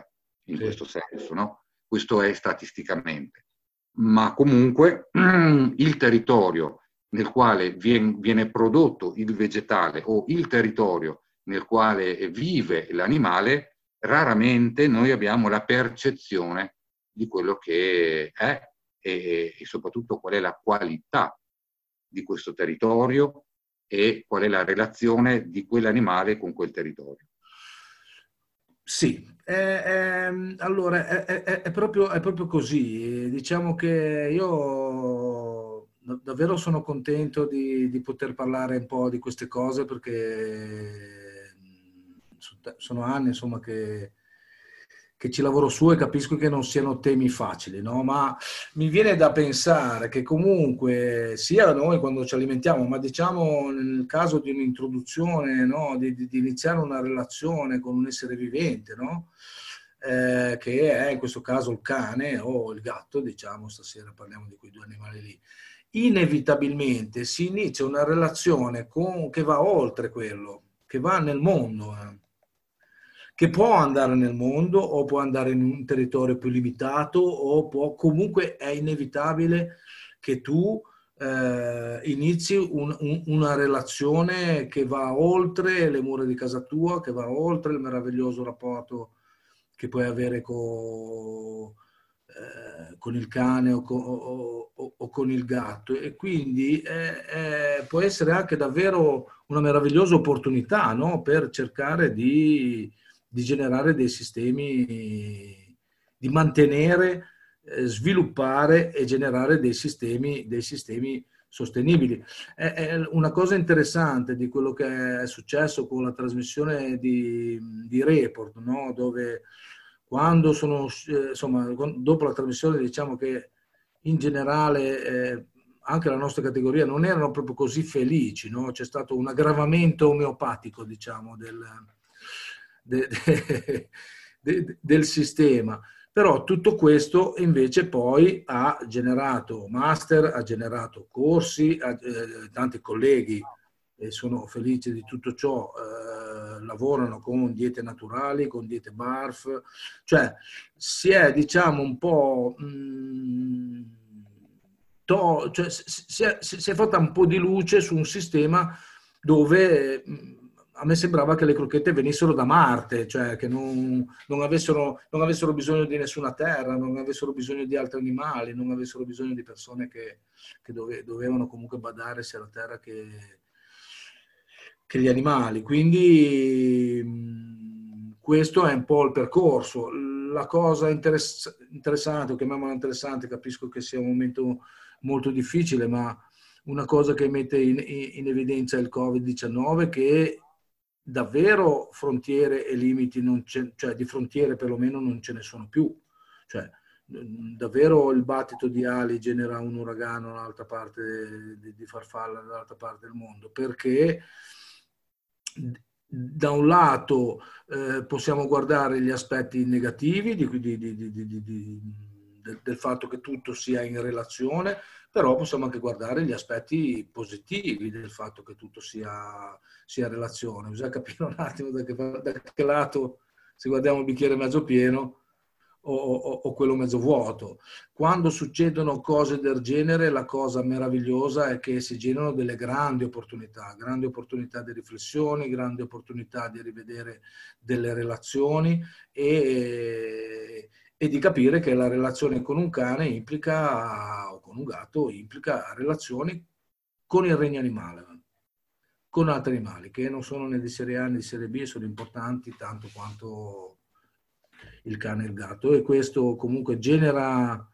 in questo senso, no? Questo è statisticamente. Ma comunque il territorio nel quale viene prodotto il vegetale o il territorio nel quale vive l'animale, raramente noi abbiamo la percezione di quello che è e soprattutto qual è la qualità di questo territorio e qual è la relazione di quell'animale con quel territorio. Sì, allora è proprio così. Diciamo che io davvero sono contento di poter parlare un po' di queste cose perché sono anni, insomma, che ci lavoro su e capisco che non siano temi facili, no? Ma mi viene da pensare che comunque sia noi quando ci alimentiamo, ma diciamo nel caso di un'introduzione, no? Di iniziare una relazione con un essere vivente, no? Che è in questo caso il cane o il gatto, diciamo, stasera parliamo di quei due animali lì. Inevitabilmente si inizia una relazione che va oltre quello, che va nel mondo, che può andare nel mondo o può andare in un territorio più limitato o comunque è inevitabile che tu inizi una relazione che va oltre le mura di casa tua, che va oltre il meraviglioso rapporto che puoi avere con il cane o con il gatto, e quindi può essere anche davvero una meravigliosa opportunità, no? Per cercare di generare dei sistemi, di mantenere, sviluppare e generare dei sistemi sostenibili. È una cosa interessante di quello che è successo con la trasmissione di Report, no? Dove quando insomma, dopo la trasmissione, diciamo che in generale anche la nostra categoria non erano proprio così felici, no? C'è stato un aggravamento omeopatico, diciamo, del sistema. Però tutto questo invece poi ha generato master, ha generato corsi, tanti colleghi, e sono felice di tutto ciò, lavorano con diete naturali, con diete BARF, cioè si è, diciamo, un po' cioè, si è fatta un po' di luce su un sistema dove a me sembrava che le crocchette venissero da Marte, cioè che non avessero bisogno di nessuna terra, non avessero bisogno di altri animali, non avessero bisogno di persone che dovevano comunque badare sia alla terra che gli animali. Quindi questo è un po' il percorso. La cosa interessante, chiamiamola interessante, capisco che sia un momento molto difficile, ma una cosa che mette in evidenza il Covid-19 che davvero frontiere e limiti, cioè di frontiere perlomeno non ce ne sono più. Cioè, davvero il battito di ali genera un uragano dall'altra parte di farfalla, dall'altra parte del mondo, perché da un lato possiamo guardare gli aspetti negativi del fatto che tutto sia in relazione, però possiamo anche guardare gli aspetti positivi del fatto che tutto sia relazione. Bisogna capire un attimo da che lato, se guardiamo il bicchiere mezzo pieno o quello mezzo vuoto. Quando succedono cose del genere, la cosa meravigliosa è che si generano delle grandi opportunità di riflessione, grandi opportunità di rivedere delle relazioni e di capire che la relazione con un cane implica, o con un gatto, implica relazioni con il regno animale, con altri animali che non sono né di serie A né di serie B, sono importanti tanto quanto il cane e il gatto, e questo comunque genera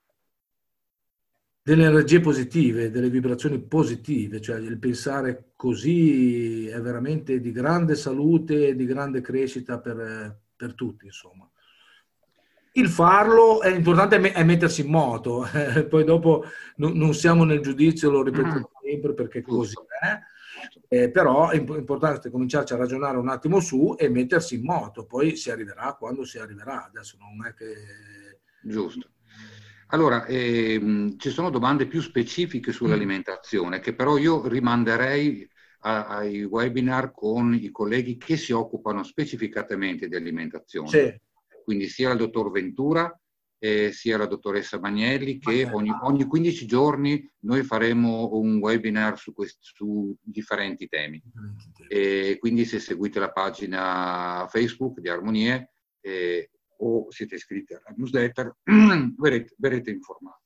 delle energie positive, delle vibrazioni positive, cioè il pensare così è veramente di grande salute e di grande crescita per tutti, insomma. Il farlo è importante, è mettersi in moto, poi dopo non siamo nel giudizio, lo ripeto sempre perché così è, però è importante cominciarci a ragionare un attimo su e mettersi in moto, poi si arriverà quando si arriverà, adesso non è che... Giusto. Allora, ci sono domande più specifiche sull'alimentazione che però io rimanderei ai webinar con i colleghi che si occupano specificatamente di alimentazione. Sì. quindi sia il dottor Ventura sia la dottoressa Bagnelli, che ogni 15 giorni noi faremo un webinar su differenti temi. E quindi se seguite la pagina Facebook di Armonie o siete iscritti alla newsletter, verrete informati.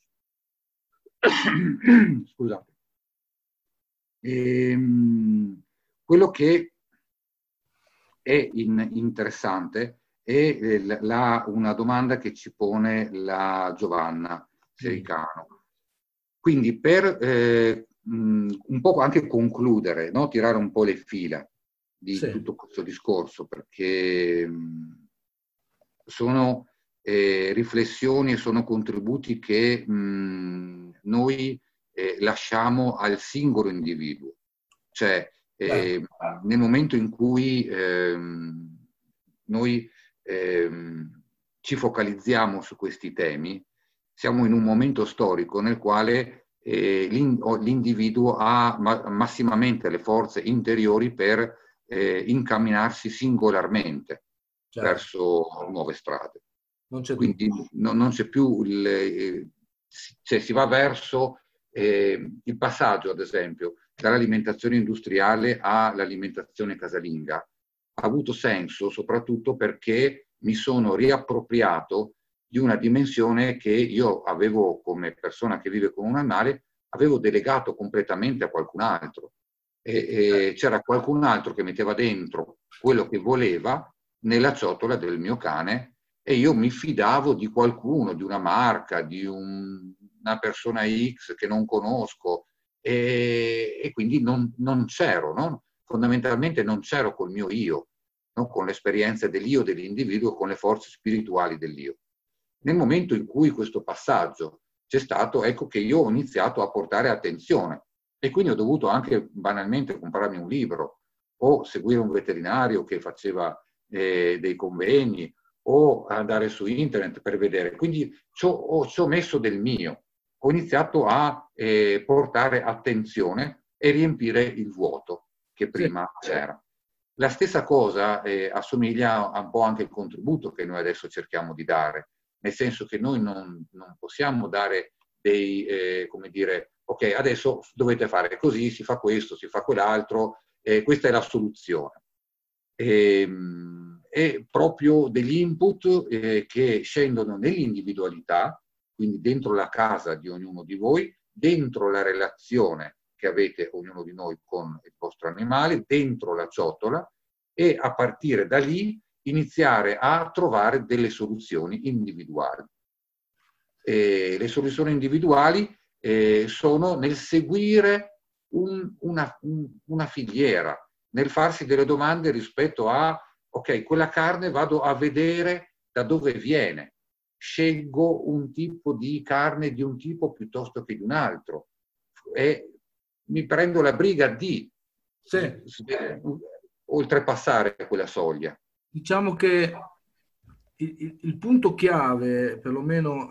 Scusate. Quello che è interessante è una domanda che ci pone la Giovanna Sericano. Quindi per un po' anche concludere, no? Tirare un po' le fila di tutto questo discorso, perché sono riflessioni e sono contributi che noi lasciamo al singolo individuo. Cioè, nel momento in cui noi ci focalizziamo su questi temi, siamo in un momento storico nel quale l'individuo ha massimamente le forze interiori per incamminarsi singolarmente verso nuove strade. Quindi non c'è più si va verso il passaggio, ad esempio, dall'alimentazione industriale all'alimentazione casalinga. Ha avuto senso soprattutto perché mi sono riappropriato di una dimensione che io avevo, come persona che vive con un animale, avevo delegato completamente a qualcun altro. E c'era qualcun altro che metteva dentro quello che voleva nella ciotola del mio cane, e io mi fidavo di qualcuno, di una marca, di una persona X che non conosco, e quindi non c'ero, no? Fondamentalmente non c'ero col mio io, no? Con l'esperienza dell'io, dell'individuo, con le forze spirituali dell'io. Nel momento in cui questo passaggio c'è stato, ecco che io ho iniziato a portare attenzione, e quindi ho dovuto anche banalmente comprarmi un libro o seguire un veterinario che faceva dei convegni, o andare su internet per vedere. Quindi ci ho messo del mio, ho iniziato a portare attenzione e riempire il vuoto che prima c'era. La stessa cosa assomiglia un po' anche al contributo che noi adesso cerchiamo di dare, nel senso che noi non possiamo dare come dire, ok, adesso dovete fare così, si fa questo, si fa quell'altro, questa è la soluzione. È proprio degli input che scendono nell'individualità, quindi dentro la casa di ognuno di voi, dentro la relazione che avete ognuno di noi con il vostro animale, dentro la ciotola, e a partire da lì iniziare a trovare delle soluzioni individuali. Le soluzioni individuali sono nel seguire una filiera, nel farsi delle domande rispetto a, ok, quella carne vado a vedere da dove viene, scelgo un tipo di carne di un tipo piuttosto che di un altro, e mi prendo la briga di oltrepassare quella soglia. Diciamo che il punto chiave, perlomeno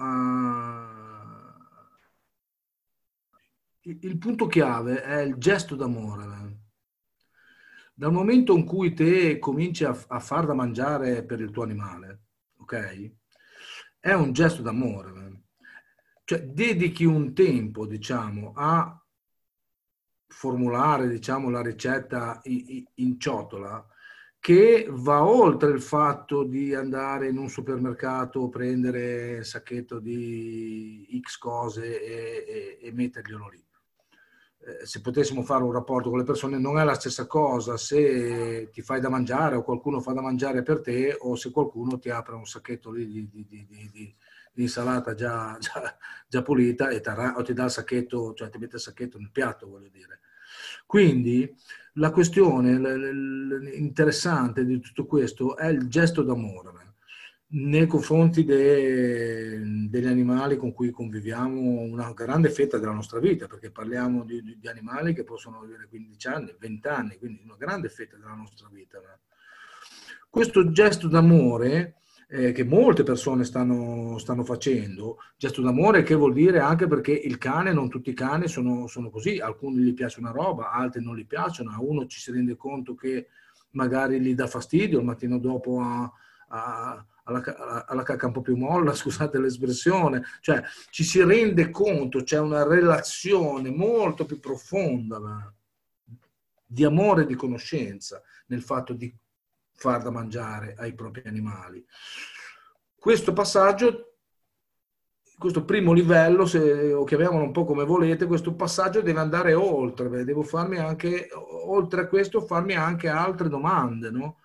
il punto chiave è il gesto d'amore. Dal momento in cui te cominci a far da mangiare per il tuo animale, ok? È un gesto d'amore. Cioè, dedichi un tempo, diciamo, a formulare, diciamo, la ricetta in ciotola, che va oltre il fatto di andare in un supermercato, prendere il sacchetto di X cose e metterglielo lì. Se potessimo fare un rapporto con le persone, non è la stessa cosa se ti fai da mangiare o qualcuno fa da mangiare per te, o se qualcuno ti apre un sacchetto lì di insalata già pulita o ti dà il sacchetto, cioè ti mette il sacchetto nel piatto, voglio dire. Quindi la questione interessante di tutto questo è il gesto d'amore nei confronti degli animali con cui conviviamo una grande fetta della nostra vita, perché parliamo di animali che possono vivere 15 anni, 20 anni, quindi una grande fetta della nostra vita. Questo gesto d'amore che molte persone stanno facendo, gesto d'amore che vuol dire anche perché il cane, non tutti i cani sono così, alcuni gli piace una roba, altri non gli piacciono, a uno ci si rende conto che magari gli dà fastidio, il mattino dopo ha alla cacca un po' più molla, scusate l'espressione, cioè ci si rende conto, c'è una relazione molto più profonda di amore e di conoscenza nel fatto di far da mangiare ai propri animali. Questo passaggio, questo primo livello, o chiamiamolo un po' come volete, questo passaggio deve andare oltre, devo farmi anche, oltre a questo, farmi anche altre domande, no?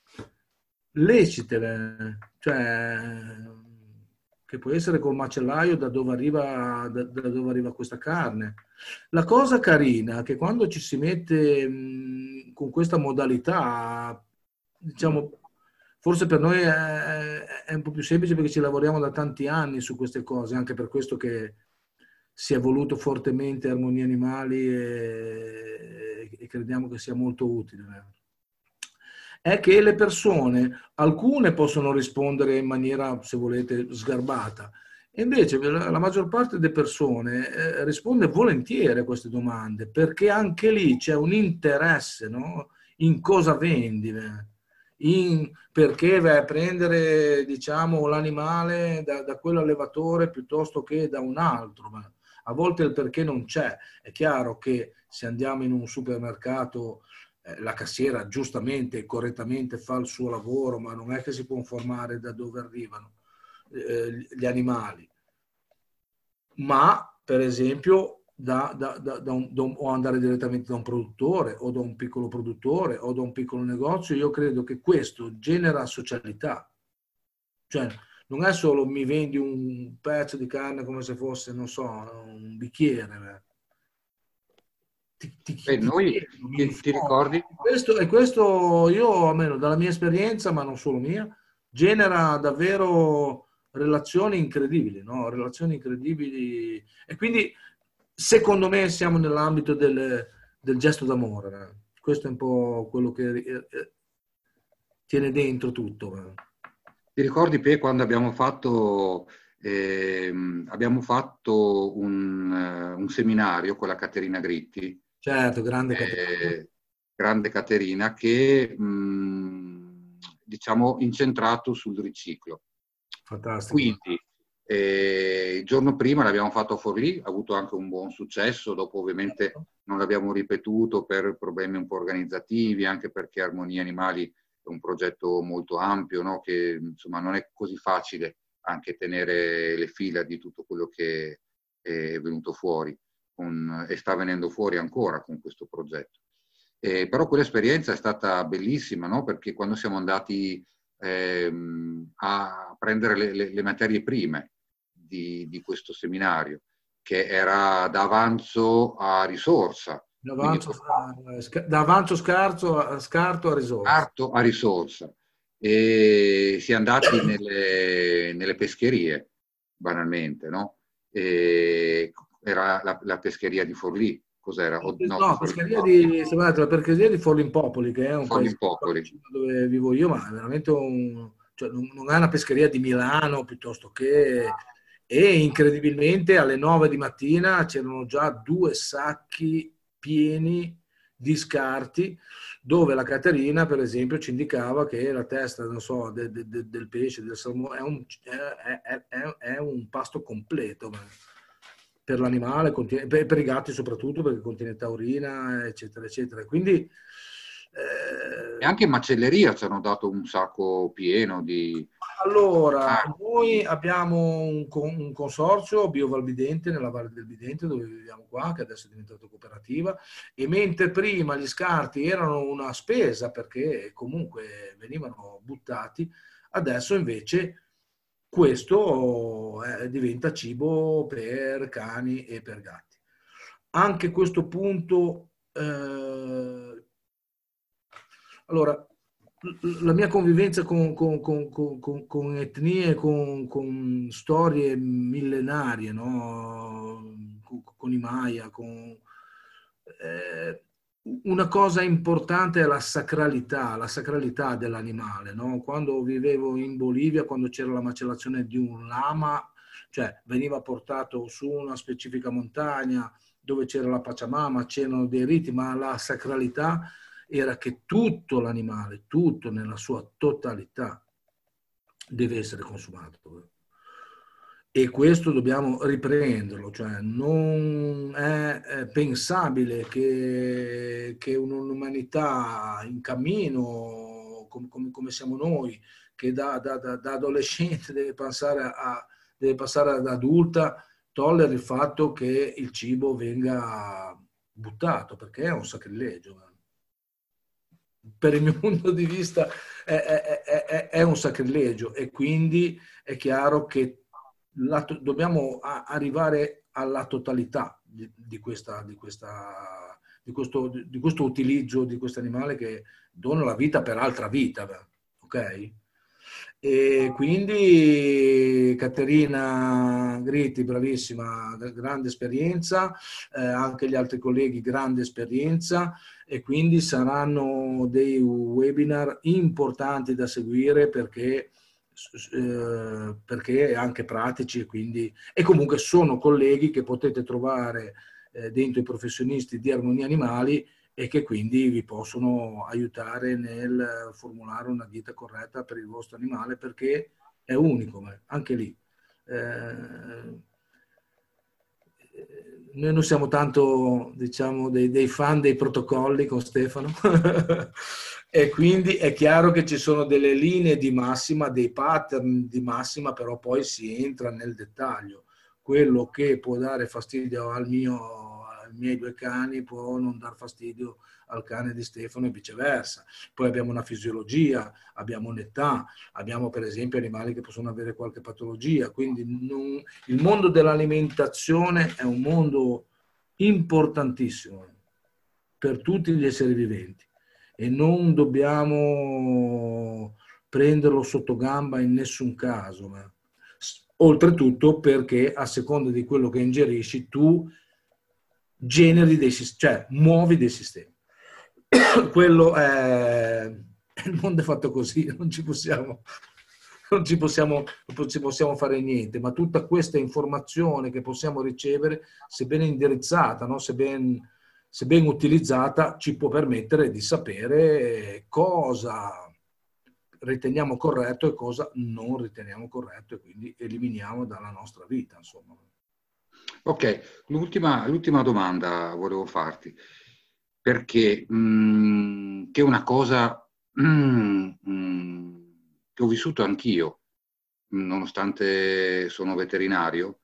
Lecite, cioè che può essere col macellaio da dove arriva questa carne. La cosa carina è che quando ci si mette con questa modalità, diciamo, forse per noi è un po' più semplice perché ci lavoriamo da tanti anni su queste cose, anche per questo che si è voluto fortemente Armonia Animali e crediamo che sia molto utile. È che le persone, alcune possono rispondere in maniera, se volete, sgarbata, e invece la maggior parte delle persone risponde volentieri a queste domande, perché anche lì c'è un interesse, no? In cosa vendi, perché vai a prendere, diciamo, l'animale da quell'allevatore piuttosto che da un altro. Ma a volte il perché non c'è. È chiaro che se andiamo in un supermercato la cassiera giustamente e correttamente fa il suo lavoro, ma non è che si può informare da dove arrivano gli animali. Ma, per esempio, o andare direttamente da un produttore o da un piccolo produttore o da un piccolo negozio, io credo che questo genera socialità. Cioè, non è solo mi vendi un pezzo di carne come se fosse, non so, un bicchiere. Noi ti ricordi? Questo io, almeno dalla mia esperienza, ma non solo mia, genera davvero relazioni incredibili, no? Relazioni incredibili. E quindi, secondo me, siamo nell'ambito del gesto d'amore. Questo è un po' quello che tiene dentro tutto. Ti ricordi, Pe, quando abbiamo fatto un seminario con la Caterina Gritti? Certo, grande Caterina. Grande Caterina, che diciamo incentrato sul riciclo. Fantastico. Quindi il giorno prima l'abbiamo fatto a Forlì, ha avuto anche un buon successo, dopo ovviamente non l'abbiamo ripetuto per problemi un po' organizzativi, anche perché Armonia Animali è un progetto molto ampio, no? Che insomma non è così facile anche tenere le fila di tutto quello che è venuto fuori e sta venendo fuori ancora con questo progetto. Però quell'esperienza è stata bellissima, no? Perché quando siamo andati a prendere le materie prime di questo seminario, che era da avanzo a risorsa. Da avanzo scarto a risorsa. Scarto a risorsa. E si è andati nelle pescherie, banalmente, no? Era la pescheria di Forlì. Cos'era? No, pescheria la pescheria di Forlimpopoli, che è un paese dove vivo io, ma è veramente cioè non è una pescheria di Milano piuttosto che... E incredibilmente alle 9 di mattina c'erano già 2 sacchi pieni di scarti, dove la Caterina, per esempio, ci indicava che la testa, non so, del pesce, del salmone, è un pasto completo per l'animale, per i gatti soprattutto, perché contiene taurina, eccetera, eccetera. Quindi... E anche in macelleria ci hanno dato un sacco pieno di... Allora, noi abbiamo un consorzio Biovalbidente nella Valle del Bidente, dove viviamo qua, che adesso è diventato cooperativa, e mentre prima gli scarti erano una spesa perché comunque venivano buttati, adesso invece questo diventa cibo per cani e per gatti. Anche questo punto, allora, la mia convivenza con etnie, con storie millenarie, no? Con i Maya, una cosa importante è la sacralità dell'animale, no? Quando vivevo in Bolivia, quando c'era la macellazione di un lama, cioè veniva portato su una specifica montagna dove c'era la Pachamama, c'erano dei riti, ma la sacralità era che tutto l'animale, tutto nella sua totalità, deve essere consumato. E questo dobbiamo riprenderlo, cioè non è pensabile che un'umanità in cammino, come siamo noi, che da adolescente deve passare ad adulta, togliere il fatto che il cibo venga buttato, perché è un sacrilegio. Per il mio punto di vista è un sacrilegio, e quindi è chiaro che dobbiamo arrivare alla totalità di questo utilizzo di questo animale che dona la vita per altra vita, ok? E quindi Caterina Gritti, bravissima, grande esperienza, anche gli altri colleghi, grande esperienza, e quindi saranno dei webinar importanti da seguire perché anche pratici, e comunque sono colleghi che potete trovare dentro i professionisti di armonia animali, e che quindi vi possono aiutare nel formulare una dieta corretta per il vostro animale, perché è unico, anche lì. Noi non siamo tanto, diciamo, dei fan dei protocolli con Stefano e quindi è chiaro che ci sono delle linee di massima, dei pattern di massima, però poi si entra nel dettaglio. Quello che può dare fastidio ai miei 2 cani può non dar fastidio al cane di Stefano, e viceversa. Poi abbiamo una fisiologia, abbiamo un'età, abbiamo per esempio animali che possono avere qualche patologia, quindi il mondo dell'alimentazione è un mondo importantissimo per tutti gli esseri viventi, e non dobbiamo prenderlo sotto gamba in nessun caso. Oltretutto perché a seconda di quello che ingerisci tu generi cioè muovi dei sistemi. Quello è il mondo è fatto così, non ci possiamo fare niente, ma tutta questa informazione che possiamo ricevere, se ben indirizzata, no? se ben utilizzata, ci può permettere di sapere cosa riteniamo corretto e cosa non riteniamo corretto, e quindi eliminiamo dalla nostra vita, insomma. Ok, l'ultima domanda volevo farti, perché che è una cosa che ho vissuto anch'io, nonostante sono veterinario,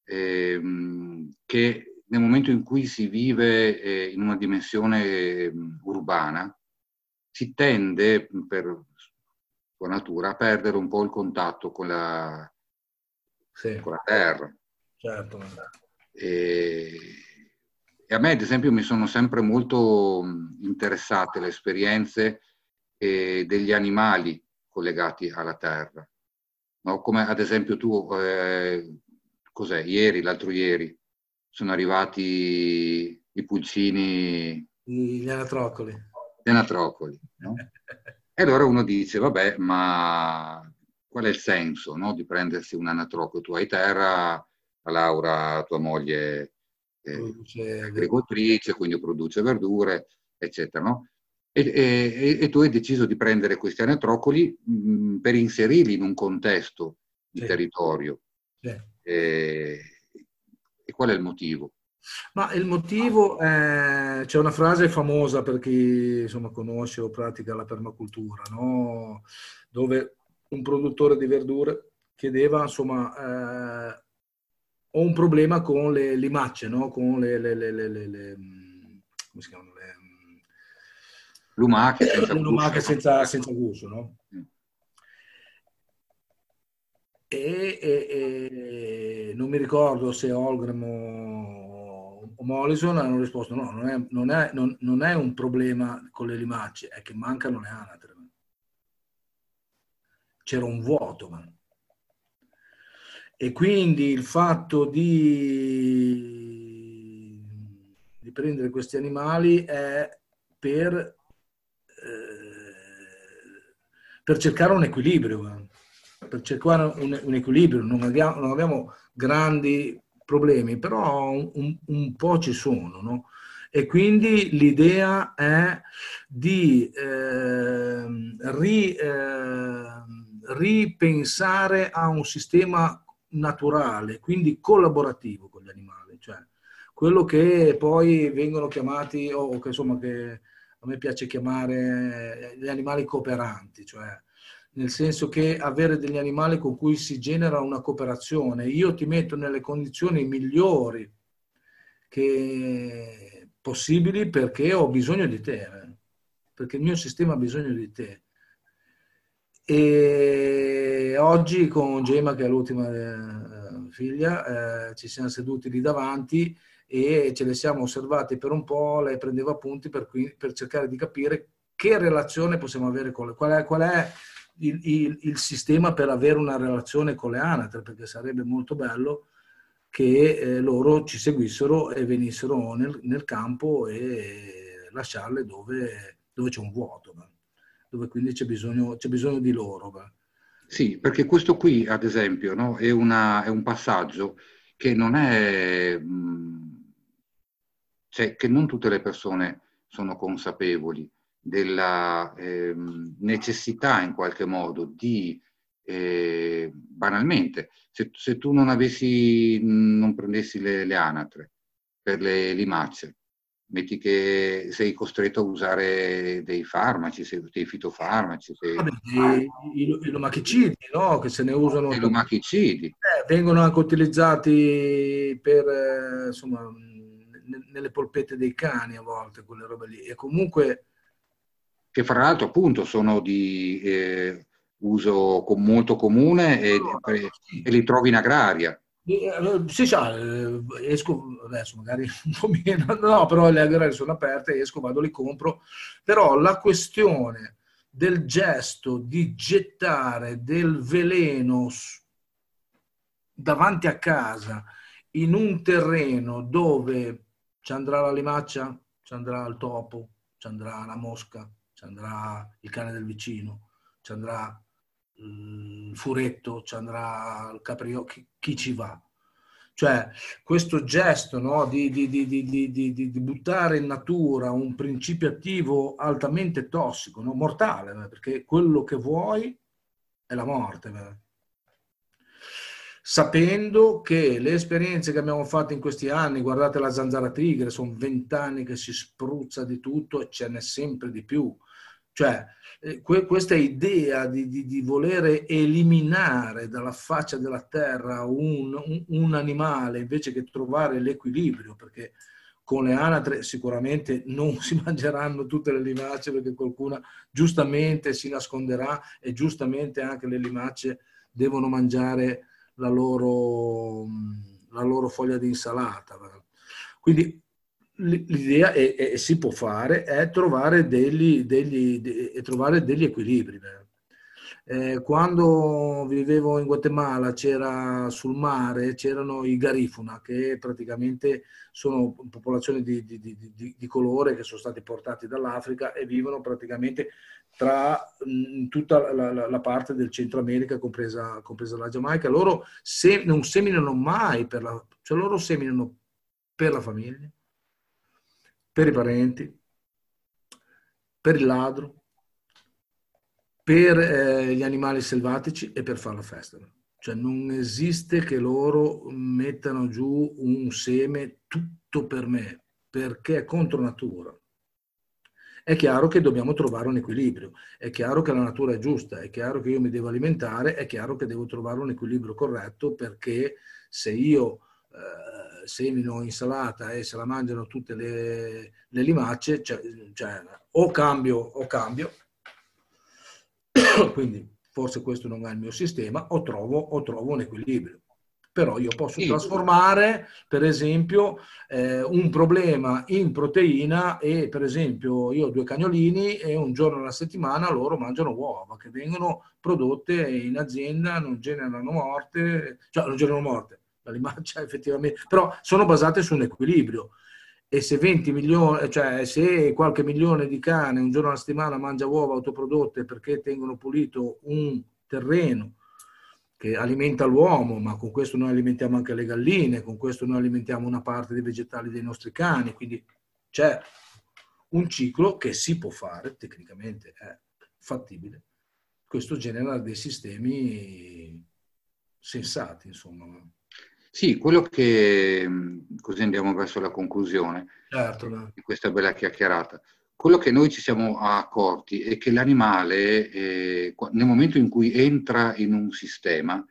che nel momento in cui si vive in una dimensione urbana, si tende, per sua natura, a perdere un po' il contatto con la terra. Certo. E a me, ad esempio, mi sono sempre molto interessate le esperienze degli animali collegati alla terra, no? Come ad esempio tu, l'altro ieri, sono arrivati i pulcini, gli anatroccoli. No? E allora uno dice, vabbè, ma qual è il senso, no, di prendersi un anatroccolo? Tu hai terra, la Laura, tua moglie, è agricoltrice, quindi produce verdure, eccetera, no? E tu hai deciso di prendere questi anatroccoli per inserirli in un contesto di territorio. Sì. E qual è il motivo? Ma il motivo è, c'è una frase famosa per chi insomma conosce o pratica la permacultura, no? Dove un produttore di verdure chiedeva, insomma, ho un problema con le limacce, no? Con le come si chiamano? Lumache senza Le lumache guscio. senza guscio, no? E non mi ricordo se Holgram o Mollison hanno risposto no, non è un problema con le limace, è che mancano le anatre. C'era un vuoto. E quindi il fatto di prendere questi animali è per cercare un equilibrio. Per cercare un equilibrio, non abbiamo grandi problemi, però un po' ci sono, no? E quindi l'idea è di ripensare a un sistema naturale, quindi collaborativo con gli animali, cioè quello che poi vengono chiamati, o che insomma che a me piace chiamare gli animali cooperanti, cioè nel senso che avere degli animali con cui si genera una cooperazione. Io ti metto nelle condizioni migliori possibili perché ho bisogno di te, perché il mio sistema ha bisogno di te. E oggi con Gemma, che è l'ultima figlia, ci siamo seduti lì davanti e ce le siamo osservate per un po', lei prendeva appunti per cercare di capire che relazione possiamo avere con qual è il sistema per avere una relazione con le anatre, perché sarebbe molto bello che loro ci seguissero e venissero nel campo e lasciarle dove c'è un vuoto, dove quindi c'è bisogno di loro. Sì, perché questo qui, ad esempio, no, è un passaggio che non è, cioè che non tutte le persone sono consapevoli della necessità in qualche modo di, banalmente, se tu non prendessi le anatre per le limacce, metti che sei costretto a usare dei farmaci, dei fitofarmaci, Vabbè, i lumachicidi, no? Che se ne usano, dei lumachicidi. vengono anche utilizzati per, insomma, nelle polpette dei cani a volte, quelle robe lì. E comunque... Che fra l'altro appunto sono di uso molto comune e li trovi in agraria. Sì, esco, adesso magari un po' meno, no, però le agrarie sono aperte, esco, vado, li compro, però la questione del gesto di gettare del veleno davanti a casa in un terreno dove ci andrà la limaccia, ci andrà il topo, ci andrà la mosca, ci andrà il cane del vicino, ci andrà il furetto, ci andrà il caprio, chi ci va? Cioè, questo gesto, no, di buttare in natura un principio attivo altamente tossico, no, mortale, perché quello che vuoi è la morte. Sapendo che le esperienze che abbiamo fatto in questi anni, guardate la zanzara tigre, sono 20 anni che si spruzza di tutto e ce n'è sempre di più. Cioè, questa idea di voler eliminare dalla faccia della terra un animale invece che trovare l'equilibrio, perché con le anatre sicuramente non si mangeranno tutte le limace, perché qualcuna giustamente si nasconderà e giustamente anche le limace devono mangiare la loro foglia di insalata. Quindi l'idea, e si può fare, è trovare degli equilibri. Quando vivevo in Guatemala sul mare c'erano i garifuna, che praticamente sono popolazioni di colore che sono stati portati dall'Africa e vivono praticamente tra tutta la parte del Centro America, compresa la Giamaica. Loro non seminano mai cioè loro seminano per la famiglia, per i parenti, per il ladro, per gli animali selvatici e per fare la festa. Cioè non esiste che loro mettano giù un seme tutto per me, perché è contro natura. È chiaro che dobbiamo trovare un equilibrio, è chiaro che la natura è giusta, è chiaro che io mi devo alimentare, è chiaro che devo trovare un equilibrio corretto, perché se io semino insalata e se la mangiano tutte le limacce, cioè, o cambio, quindi forse questo non è il mio sistema, o trovo un equilibrio. Però io posso trasformare, per esempio, un problema in proteina, e per esempio io ho 2 cagnolini e un giorno alla settimana loro mangiano uova che vengono prodotte in azienda, non generano morte, la limaccia effettivamente, però sono basate su un equilibrio. E se 20 milioni, cioè se qualche milione di cane un giorno alla settimana mangia uova autoprodotte perché tengono pulito un terreno che alimenta l'uomo, ma con questo noi alimentiamo anche le galline, con questo noi alimentiamo una parte dei vegetali dei nostri cani, quindi c'è un ciclo che si può fare, tecnicamente è fattibile, questo genera dei sistemi sensati, insomma. Sì, quello che, così andiamo verso la conclusione Certo, no? di questa bella chiacchierata. Quello che noi ci siamo accorti è che l'animale, nel momento in cui entra in un sistema,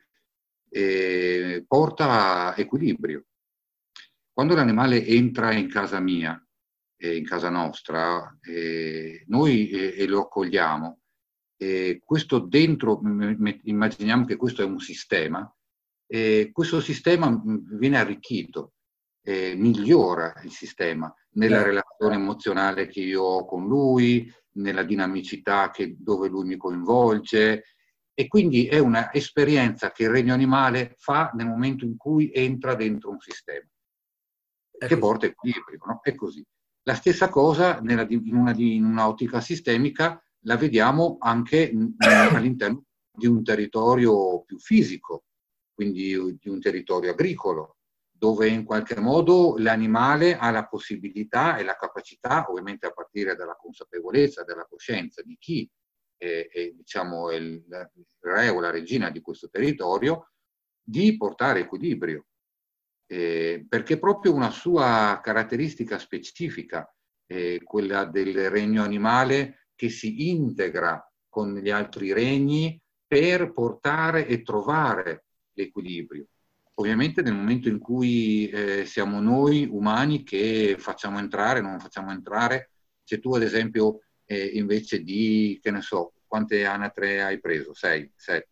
porta equilibrio. Quando l'animale entra in casa mia, in casa nostra, noi lo accogliamo. Questo dentro, immaginiamo che questo è un sistema, questo sistema viene arricchito, migliora il sistema nella relazione emozionale che io ho con lui, nella dinamicità dove lui mi coinvolge, e quindi è una esperienza che il regno animale fa nel momento in cui entra dentro un sistema, che porta equilibrio, no? È così. La stessa cosa in un'ottica sistemica la vediamo anche all'interno di un territorio più fisico, quindi di un territorio agricolo, dove in qualche modo l'animale ha la possibilità e la capacità, ovviamente a partire dalla consapevolezza, dalla coscienza di chi diciamo, il re o la regina di questo territorio, di portare equilibrio. Perché proprio una sua caratteristica specifica, quella del regno animale che si integra con gli altri regni per portare e trovare l'equilibrio. Ovviamente nel momento in cui siamo noi umani che facciamo entrare, non facciamo entrare, se tu ad esempio invece di, che ne so, quante anatre hai preso? 6, 7,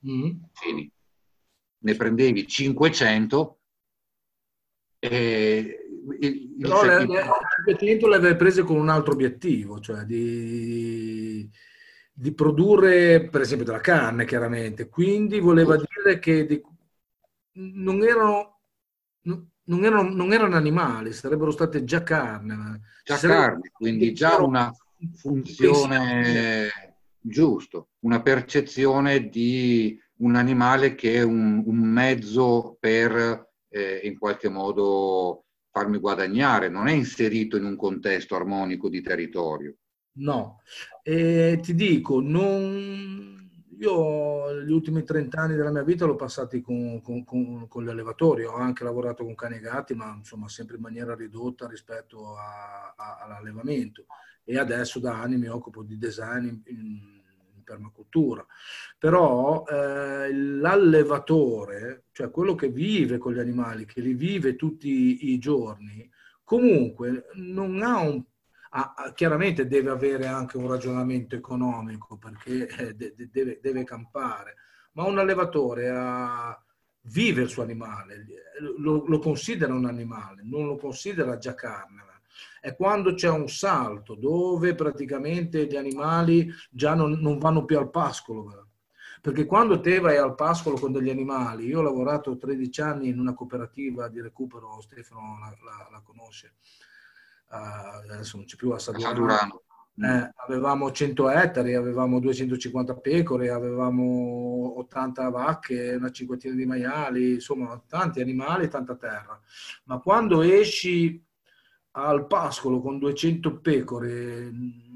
ne prendevi 500, però le 500 le aveva prese con un altro obiettivo, cioè di produrre, per esempio, della carne, chiaramente. Quindi voleva dire che non erano animali, sarebbero state già carne. Già carne, quindi già una funzione, giusto, una percezione di un animale che è un mezzo per in qualche modo farmi guadagnare, non è inserito in un contesto armonico di territorio. No, e ti dico, io gli ultimi 30 anni della mia vita l'ho passati con gli allevatori, ho anche lavorato con cani e gatti, ma insomma sempre in maniera ridotta rispetto all'allevamento, e adesso da anni mi occupo di design in permacultura. Però l'allevatore, cioè quello che vive con gli animali, che li vive tutti i giorni, comunque non ha chiaramente deve avere anche un ragionamento economico, perché deve campare, ma un allevatore vive il suo animale, lo considera un animale, non lo considera già carne. È quando c'è un salto dove praticamente gli animali già non vanno più al pascolo. Perché quando te vai al pascolo con degli animali, io ho lavorato 13 anni in una cooperativa di recupero, Stefano la conosce, adesso non c'è più a Sadurano. Avevamo 100 ettari, avevamo 250 pecore, avevamo 80 vacche, una cinquantina di maiali, insomma tanti animali, tanta terra. Ma quando esci al pascolo con 200 pecore,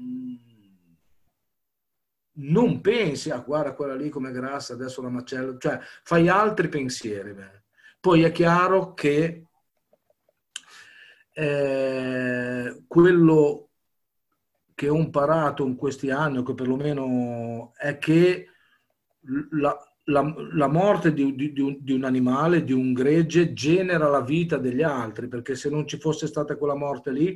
non pensi, guarda quella lì come grassa, adesso la macello, cioè fai altri pensieri. Poi è chiaro che quello che ho imparato in questi anni, o che perlomeno è che la morte di un animale, di un gregge, genera la vita degli altri, perché se non ci fosse stata quella morte lì,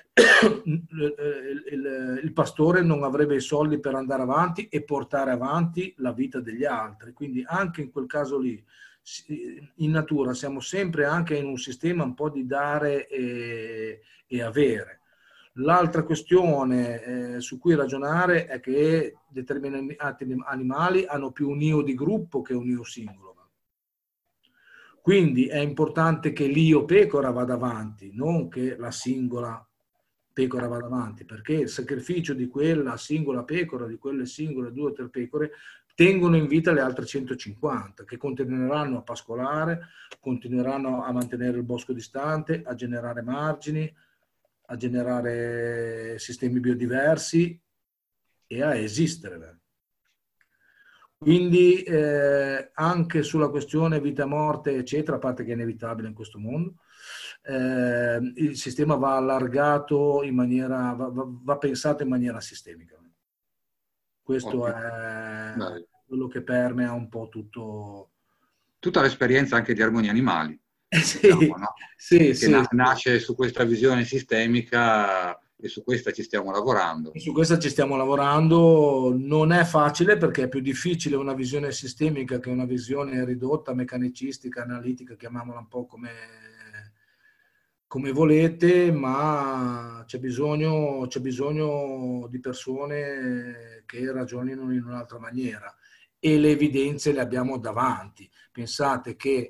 il pastore non avrebbe i soldi per andare avanti e portare avanti la vita degli altri. Quindi anche in quel caso lì, in natura siamo sempre anche in un sistema un po' di dare e avere. L'altra questione su cui ragionare è che determinati animali hanno più un io di gruppo che un io singolo. Quindi è importante che l'io pecora vada avanti, non che la singola pecora vada avanti, perché il sacrificio di quella singola pecora, di quelle singole 2 o 3 pecore, tengono in vita le altre 150, che continueranno a pascolare, continueranno a mantenere il bosco distante, a generare margini, a generare sistemi biodiversi e a esistere. Quindi anche sulla questione vita-morte, eccetera, a parte che è inevitabile in questo mondo, il sistema va allargato in maniera, va pensato in maniera sistemica. Questo Ottimo. è Bello. quello che permea un po' tutto. Tutta l'esperienza anche di Armonia Animali, Sì, diciamo, no? sì, Che sì, sì. nasce su questa visione sistemica e su questa ci stiamo lavorando. Su questa ci stiamo lavorando, non è facile perché è più difficile una visione sistemica che una visione ridotta, meccanicistica, analitica, chiamiamola un po' come volete, ma c'è bisogno di persone che ragionino in un'altra maniera e le evidenze le abbiamo davanti. Pensate che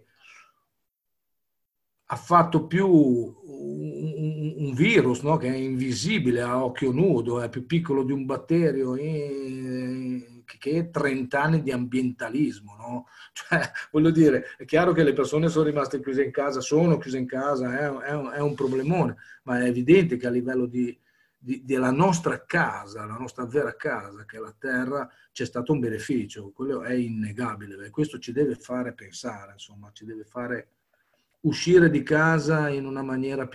ha fatto più un virus, no? Che è invisibile a occhio nudo, è più piccolo di un batterio, che 30 anni di ambientalismo. No? Cioè, voglio dire, è chiaro che le persone sono rimaste chiuse in casa, sono chiuse in casa, è un problemone, ma è evidente che a livello della nostra casa, la nostra vera casa, che è la terra, c'è stato un beneficio, quello è innegabile, e questo ci deve fare pensare, insomma, ci deve fare uscire di casa in una maniera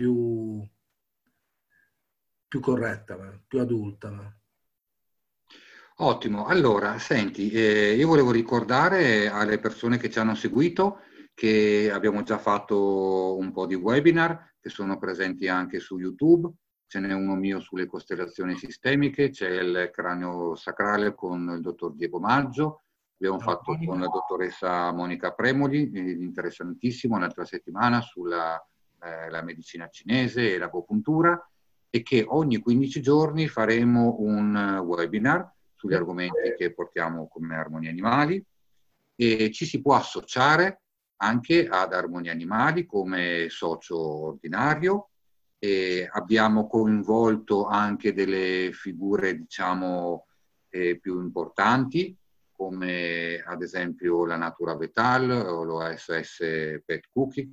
più corretta, più adulta. Ottimo, allora, senti, io volevo ricordare alle persone che ci hanno seguito che abbiamo già fatto un po' di webinar che sono presenti anche su YouTube, ce n'è uno mio sulle costellazioni sistemiche, c'è il cranio sacrale con il dottor Diego Maggio, abbiamo fatto con la dottoressa Monica Premoli, interessantissimo, l'altra settimana sulla la medicina cinese e l'agopuntura, e che ogni 15 giorni faremo un webinar sugli argomenti che portiamo come Armonia Animali, e ci si può associare anche ad Armonia Animali come socio ordinario, e abbiamo coinvolto anche delle figure, diciamo, più importanti, come ad esempio la Natura Vetal o l'OSS Pet Cookie,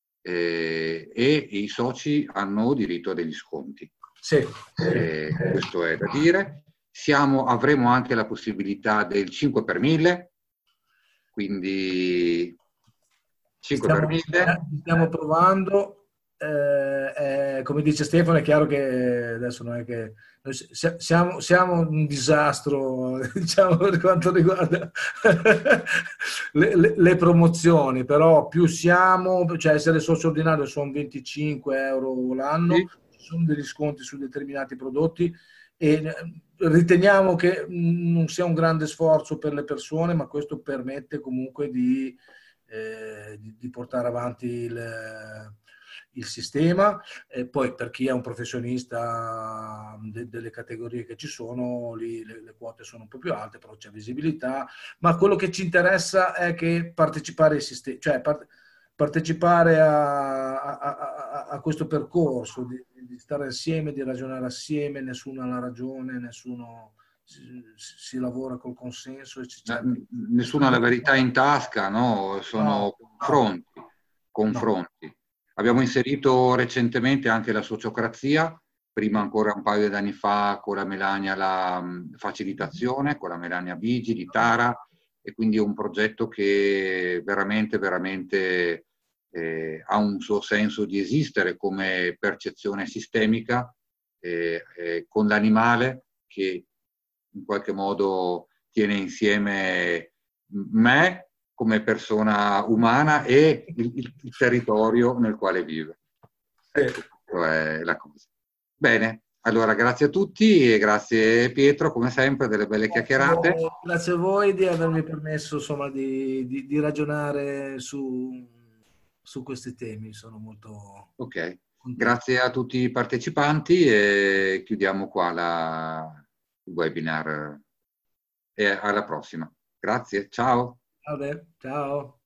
e i soci hanno diritto a degli sconti. Sì. Questo è da dire. Avremo anche la possibilità del 5 per 1000, quindi 5 per 1000. Stiamo provando. Come dice Stefano, è chiaro che adesso non è che noi siamo un disastro, diciamo, per quanto riguarda le promozioni, però più siamo, cioè essere socio ordinario sono 25 euro l'anno, Sì. ci sono degli sconti su determinati prodotti e riteniamo che non sia un grande sforzo per le persone, ma questo permette comunque di portare avanti il sistema. E poi per chi è un professionista delle categorie che ci sono, lì le quote sono un po' più alte, però c'è visibilità. Ma quello che ci interessa è che partecipare ai sistemi, cioè partecipare a questo percorso, di stare assieme, di ragionare assieme, nessuno ha la ragione, nessuno si lavora col consenso e ci cerca. Nessuno ha la verità in tasca, no? No, Sono confronti. Abbiamo inserito recentemente anche la sociocrazia, prima ancora un paio di anni fa con la Melania la facilitazione, con la Melania Bigi di Tara, e quindi è un progetto che veramente, veramente ha un suo senso di esistere come percezione sistemica, con l'animale che in qualche modo tiene insieme me come persona umana e il territorio nel quale vive. Ecco, questa è la cosa. Bene, allora grazie a tutti e grazie Pietro, come sempre, delle belle chiacchierate. Grazie a voi di avermi permesso, insomma, di ragionare su questi temi. Sono molto Ok, contento. grazie a tutti i partecipanti e chiudiamo qua il webinar, e alla prossima. Grazie, ciao. Vabbè, ciao.